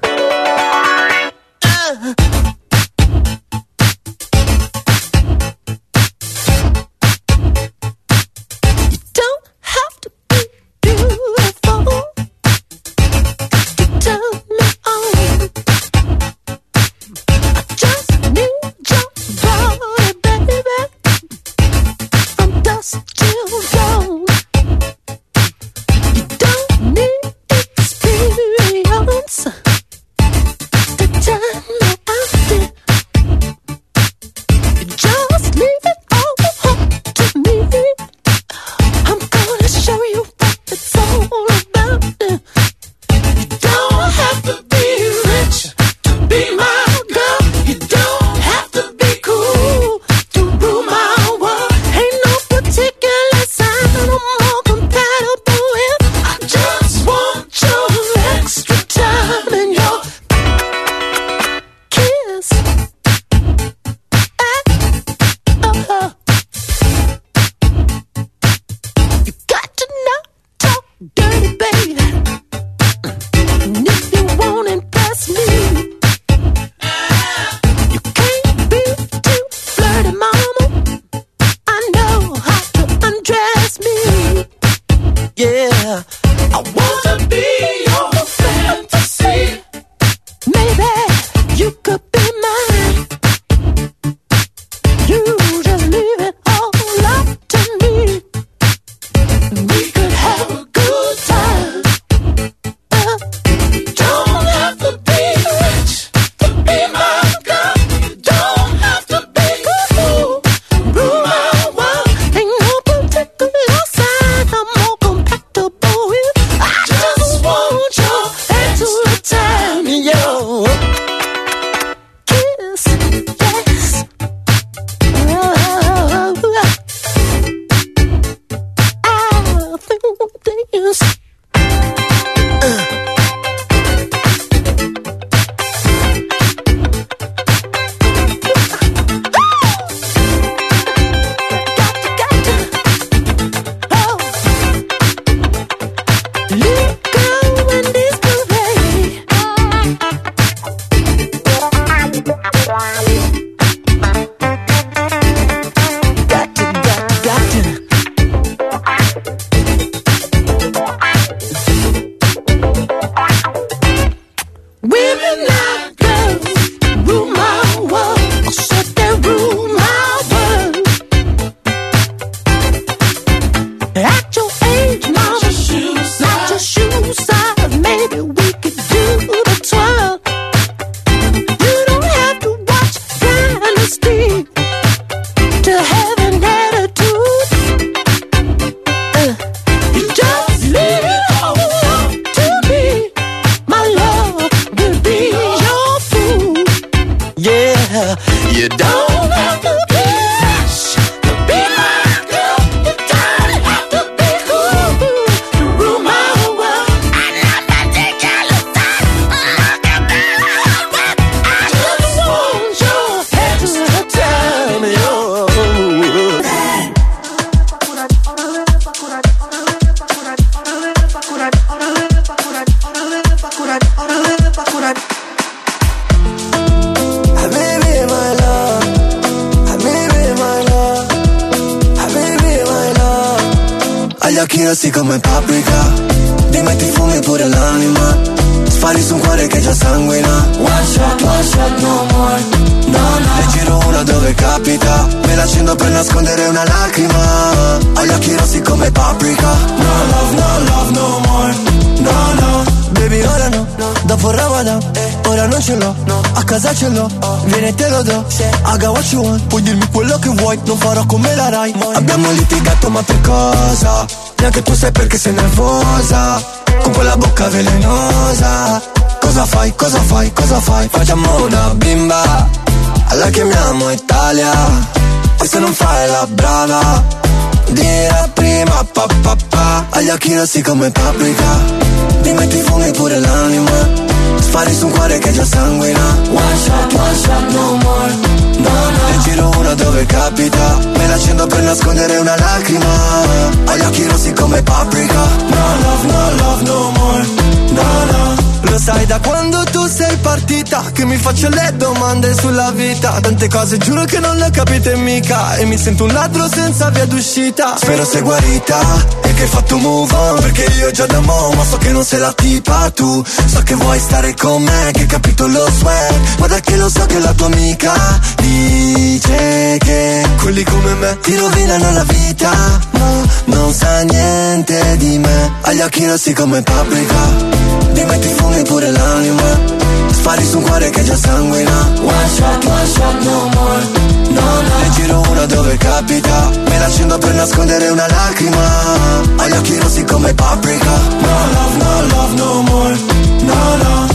Speaker 23: occhi rossi come paprika, ti metti fumi pure l'anima, spari su un cuore che già sanguina. One shot, no more, no. Ne giro una dove capita, me l'accendo per nascondere una lacrima. Ho gli occhi rossi come paprika. No love, no more, no. Baby ora no, dopo il Ramadan, ora non ce l'ho, a casa ce l'ho, vieni e te lo do. I got what you want, puoi dirmi quello che vuoi, non farò come la Rai. Abbiamo litigato ma per cosa? Neanche tu sai perché sei nervosa, con quella bocca velenosa. Cosa fai? Facciamo una bimba, alla chiamiamo Italia, e se non fai la brava, dirà prima papà. Agli occhi rossi come paprika, ti metti fumi pure l'anima, spari su un cuore che già sanguina. One shot, no more, no. Ne giro una dove capita, me l'accendo per nascondere una lacrima. Agli occhi rossi come paprika. No love, no more, no. Lo sai da quando tu sei partita, che mi faccio le domande sulla vita. Tante cose giuro che non le capite mica, e mi sento un ladro senza via d'uscita. Spero sei guarita e che hai fatto move on, perché io già da mo', ma so che non sei la tipa tu. So che vuoi stare con me, che hai capito lo swag. Guarda che lo so che la tua amica dice che quelli come me ti rovinano la vita. No, non sa niente di me. Agli occhi rossi come paprika, ti metti fumi pure l'anima, spari su un cuore che già sanguina. One shot, no more, no. Ne giro una dove capita, me l'accendo per nascondere una lacrima. Agli occhi rossi come paprika. No love, no more, no.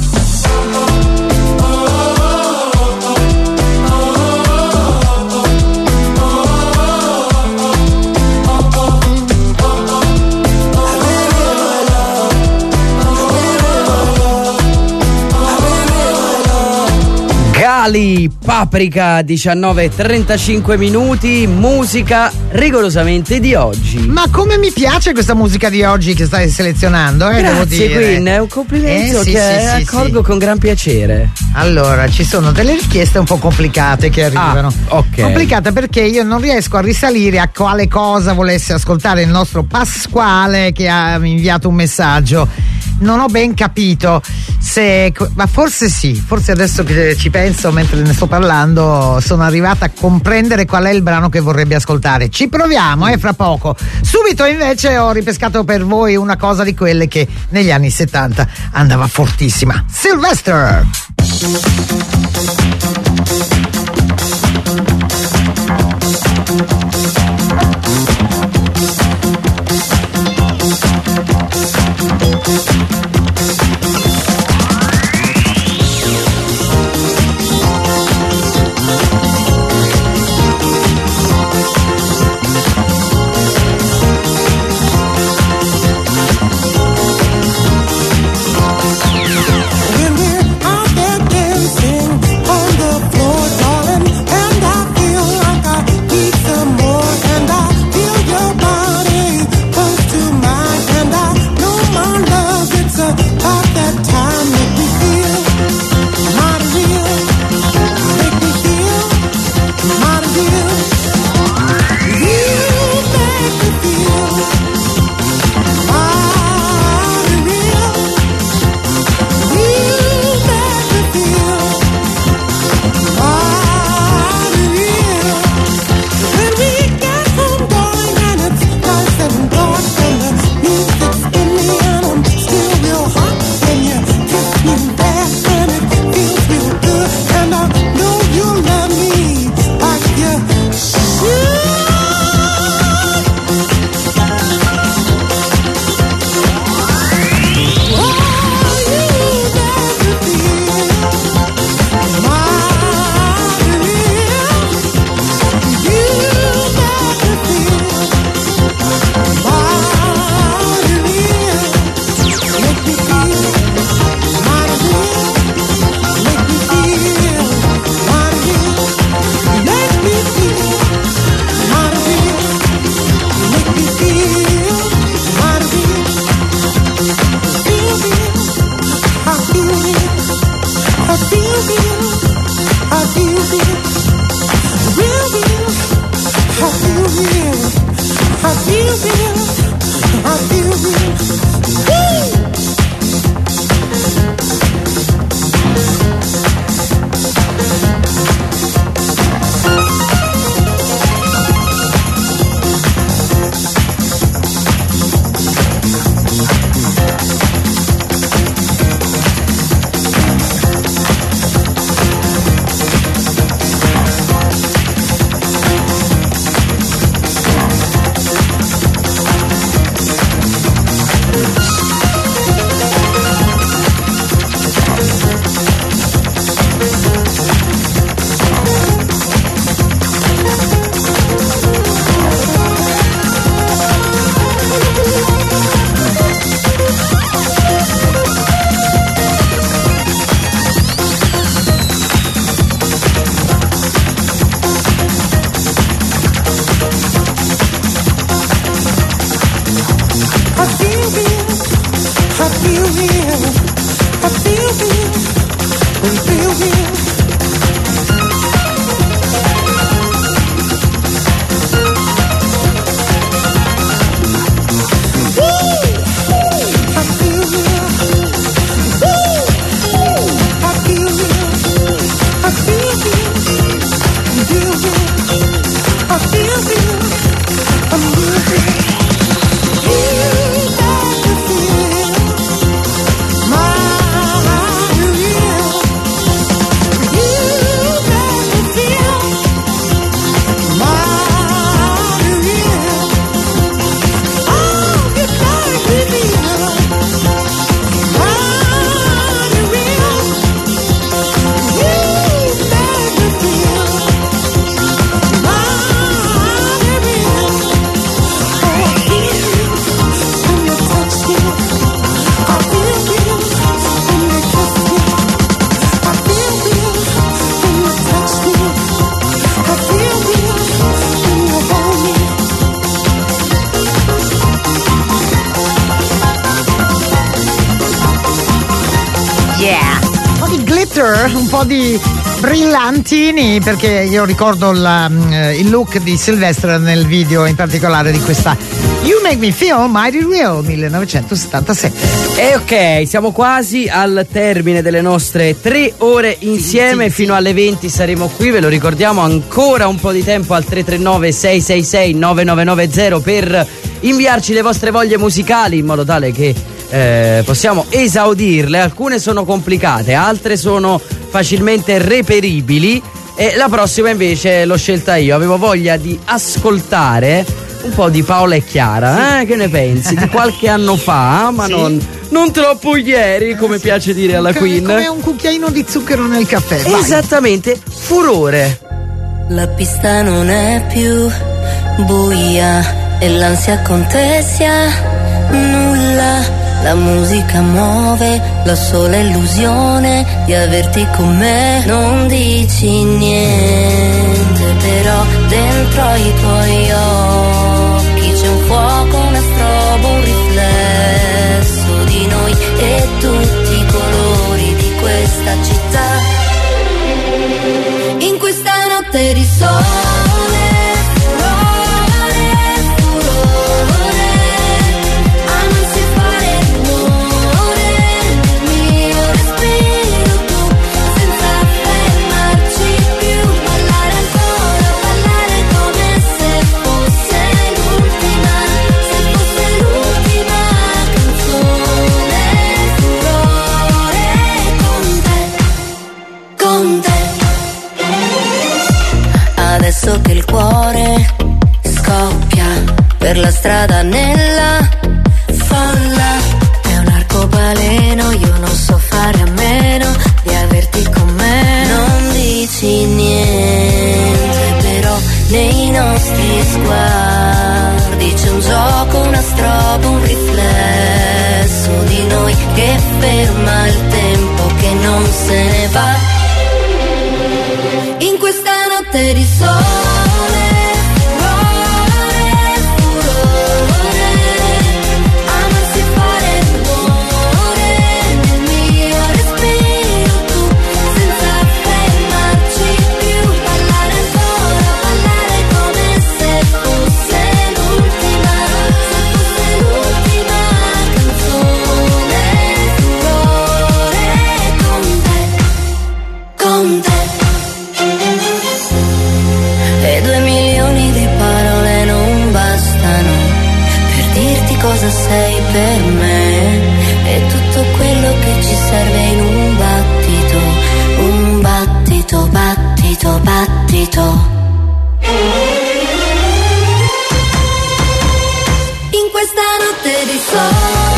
Speaker 3: Gali, Paprika, 19:35 minuti, musica rigorosamente di oggi.
Speaker 2: Ma come mi piace questa musica di oggi che stai selezionando,
Speaker 3: Grazie,
Speaker 2: devo dire.
Speaker 3: Queen, è un complimento che accolgo con gran piacere.
Speaker 2: Allora, ci sono delle richieste un po' complicate che arrivano.
Speaker 3: Ok.
Speaker 2: Complicate perché io non riesco a risalire a quale cosa volesse ascoltare il nostro Pasquale, che ha inviato un messaggio. Non ho ben capito ma forse sì, forse adesso che ci penso mentre ne sto parlando sono arrivata a comprendere qual è il brano che vorrebbe ascoltare. Ci proviamo, fra poco. Subito invece ho ripescato per voi una cosa di quelle che negli anni 70 andava fortissima. Sylvester! Un po' di brillantini, perché io ricordo il look di Sylvester nel video, in particolare di questa You Make Me Feel Mighty Real 1977.
Speaker 3: E ok, siamo quasi al termine delle nostre 3 ore insieme, fino alle 20 saremo qui, ve lo ricordiamo, ancora un po' di tempo al 339 666 9990 per inviarci le vostre voglie musicali, in modo tale che possiamo esaudirle. Alcune sono complicate, altre sono facilmente reperibili, e la prossima invece l'ho scelta io. Avevo voglia di ascoltare un po' di Paola e Chiara, che ne pensi? Di qualche anno fa, ma sì, non troppo ieri, come piace dire alla Queen.
Speaker 2: Come un cucchiaino di zucchero nel caffè. Vai.
Speaker 3: Esattamente, Furore.
Speaker 8: La pista non è più buia e l'ansia contessa nulla. La musica muove la sola illusione di averti con me. Non dici niente, però dentro i tuoi occhi c'è un fuoco, una strobo, un riflesso di noi e tutti i colori di questa città. In questa notte di sole adesso che il cuore scoppia per la strada nella folla. È un arcobaleno, io non so fare a meno di averti con me. Non dici niente, però nei nostri sguardi c'è un gioco, una strobo, un riflesso di noi che ferma il tempo che non se ne va. In questa notte di sole cosa sei per me, è tutto quello che ci serve in un battito, battito, battito. In questa notte di sole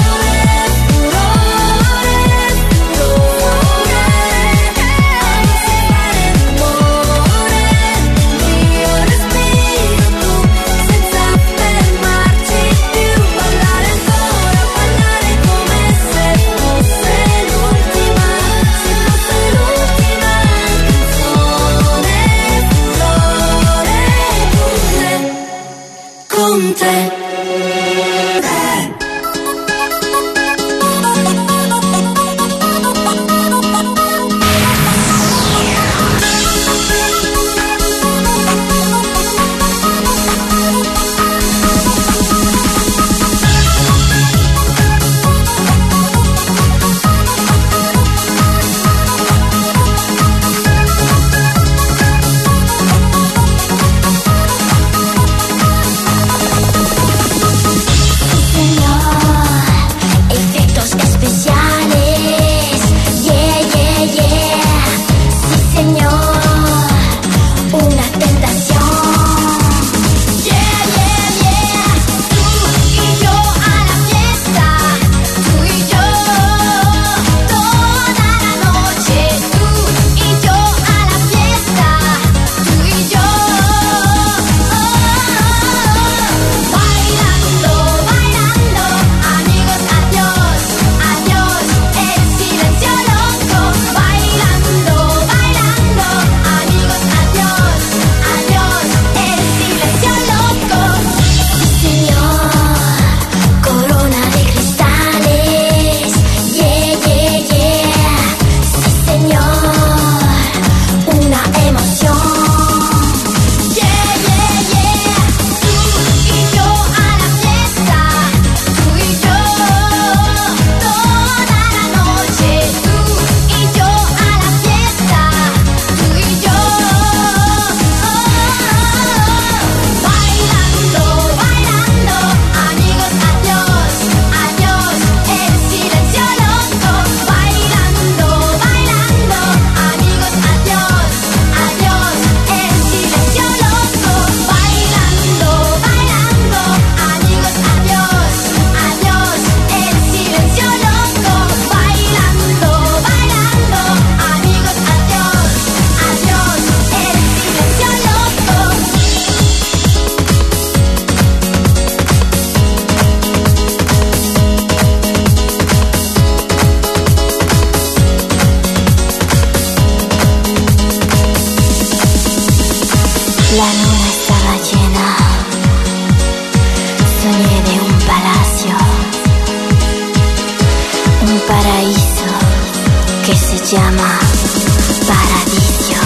Speaker 8: que se llama Paradiso.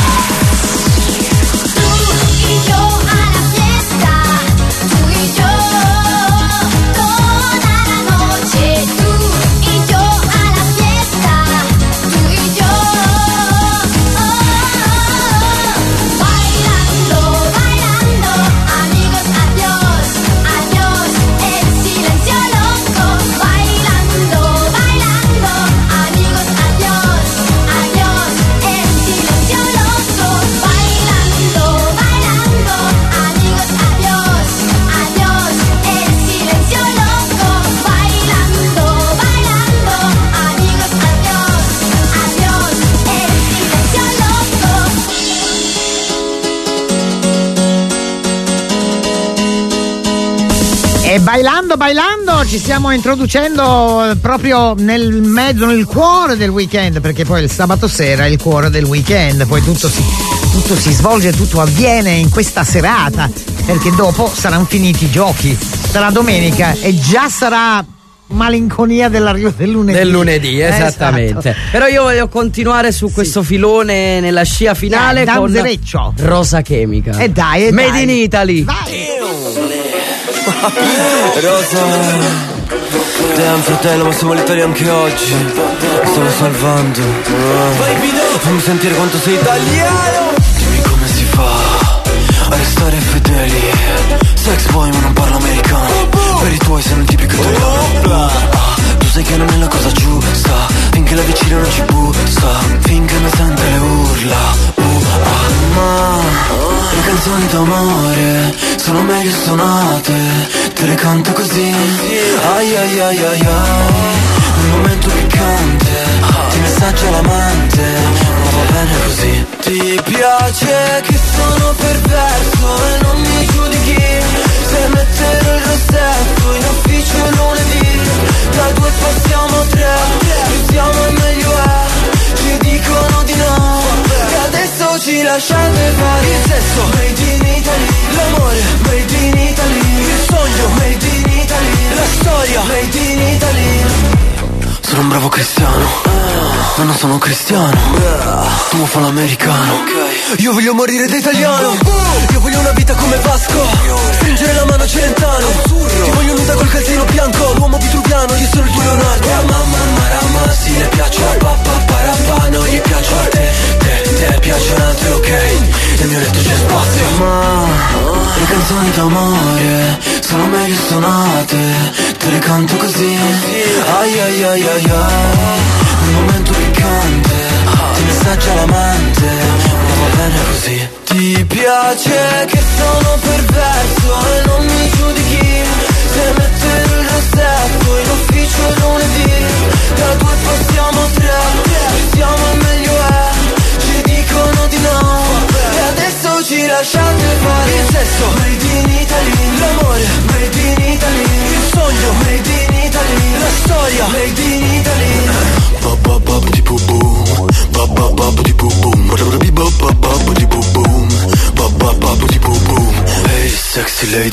Speaker 8: Tú y yo a la fiesta, tú y yo toda la noche. Tú y yo a la fiesta, tú y yo bailando, bailando, amigos, adiós, adiós, el silencio loco. Bailando, bailando, amigos, adiós, adiós, el silencio loco. Bailando, bailando, amigos, adiós, adiós, el silencio loco. Bailando, bailando, amigos, adiós, adiós, el silencio loco.
Speaker 2: E bailando ci stiamo introducendo proprio nel mezzo, nel cuore del weekend, perché poi il sabato sera è il cuore del weekend, poi tutto si svolge, tutto avviene in questa serata, perché dopo saranno finiti i giochi, sarà domenica e già sarà malinconia dell'arrivo del lunedì.
Speaker 3: Del lunedì, esattamente.
Speaker 2: Esatto.
Speaker 3: Però io voglio continuare su questo filone nella scia finale con
Speaker 2: Danzereccio.
Speaker 3: Rosa Chemica.
Speaker 2: E dai,
Speaker 3: Made in Italy.
Speaker 7: Rosa, damn fratello, ma siamo l'Italia anche oggi. Mi stavo salvando. Fammi sentire quanto sei italiano. Dimmi come si fa a restare fedeli. Sex boy ma non parlo americano. Per i tuoi sei un tipico italiano. Tu sai che non è la cosa giusta. Finché la vicina non ci bussa. Finché non sente le urla. Ma le canzoni d'amore sono meglio suonate. Te le canto così. Ai ai ai ai ai. Un momento piccante. Ti messaggia l'amante. Ma va bene così. Ti piace che sono perverso e non mi giudichi. Se metterò il rossetto in ufficio lunedì. Da 2 passiamo 3. Più siamo e meglio è. Ci dicono di no. E adesso ci lasciate fare. Il sesso made in Italy. L'amore made in Italy. Il sogno made in Italy. La storia made in Italy. Sono un bravo cristiano, ma non sono cristiano. Tu fa l'americano. Io voglio morire da italiano. Io voglio una vita come Vasco. Stringere la mano a Celentano. Ti voglio nuda col calzino bianco. L'uomo vitruviano, io sono il tuo Leonardo. Mamma marama, sì le piaccio a papà parapà. Non gli piaccio a te piacciono altri, ok. Nel mio letto c'è spazio. Ma le canzoni d'amore sono meglio suonate. Te le canto così. Ai ai ai ai ai. Un momento piccante. Ti messaggia l'amante. Ma va bene così. Ti piace che sono perverso e non mi giudichi. Se mettere il rossetto in ufficio lunedì. Da 2 passiamo 3. Più siamo e meglio è. Ci dicono di no. E adesso ci lasciate fare. Il sesso made in Italy. L'amore made in Italy. Il sogno made in Italy. La storia made in Italy. Hey sexy lady.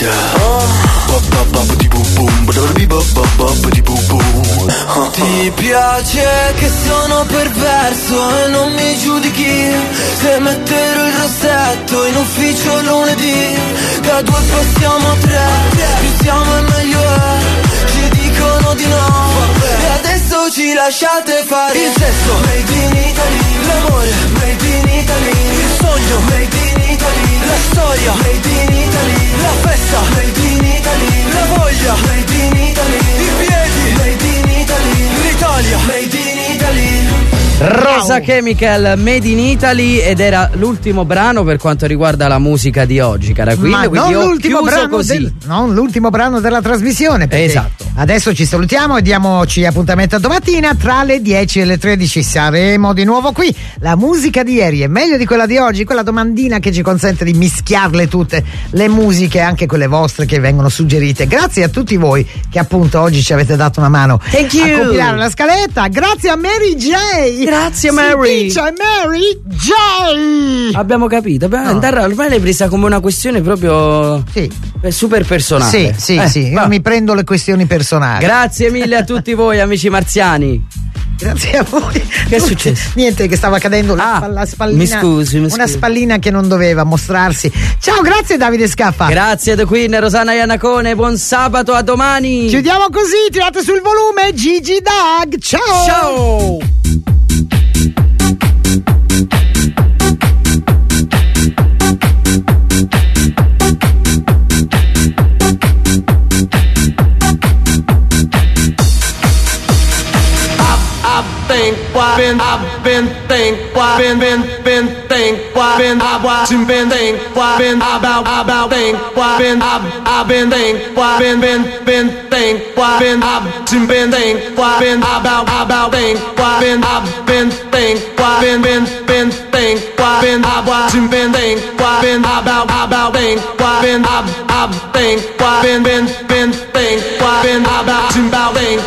Speaker 7: Ti piace che sono perverso e non mi giudichi. Se metterò il rossetto in ufficio lunedì. Da 2 passiamo 3. Più siamo e meglio è. Ci dicono di no. E adesso ci lasciate fare. Il sesso made in Italy. L'amore made in Italy. Il sogno made in Italy. La storia made in Italy. La festa made in Italy. La voglia made in Italy. I piedi made in Italy. L'Italia made in Italy.
Speaker 3: Rosa Chemical, Made in Italy, ed era l'ultimo brano per quanto riguarda la musica di oggi, cara Queen.
Speaker 2: Ma
Speaker 3: quindi
Speaker 2: non l'ultimo brano
Speaker 3: così.
Speaker 2: non l'ultimo brano della trasmissione.
Speaker 3: Esatto.
Speaker 2: Adesso ci salutiamo e diamoci appuntamento a domattina tra le 10 e le 13. Saremo di nuovo qui. La musica di ieri è meglio di quella di oggi, quella domandina che ci consente di mischiarle tutte le musiche, anche quelle vostre che vengono suggerite. Grazie a tutti voi che appunto oggi ci avete dato una mano
Speaker 3: Thank you.
Speaker 2: a compilare la scaletta. Grazie a Mary J.
Speaker 3: Grazie Mary.
Speaker 2: Si dice Mary J.
Speaker 3: Abbiamo capito. Ormai l'hai presa come una questione proprio super personale.
Speaker 2: Sì, io mi prendo le questioni personali.
Speaker 3: Grazie mille a tutti voi amici marziani.
Speaker 2: Grazie a voi.
Speaker 3: Che è successo?
Speaker 2: Niente, che stava cadendo la spallina.
Speaker 3: Mi scusi.
Speaker 2: Una spallina che non doveva mostrarsi. Ciao, grazie Davide Scaffa.
Speaker 3: Grazie The Queen, Rosanna Iannacone, buon sabato, a domani.
Speaker 2: Chiudiamo così, tirate sul volume, Gigi Dag. Ciao.
Speaker 3: Ciao.
Speaker 4: I've been think I watching been think about think I've been think think I've watching been think about think I've been think think I watching been think about think I've think think about think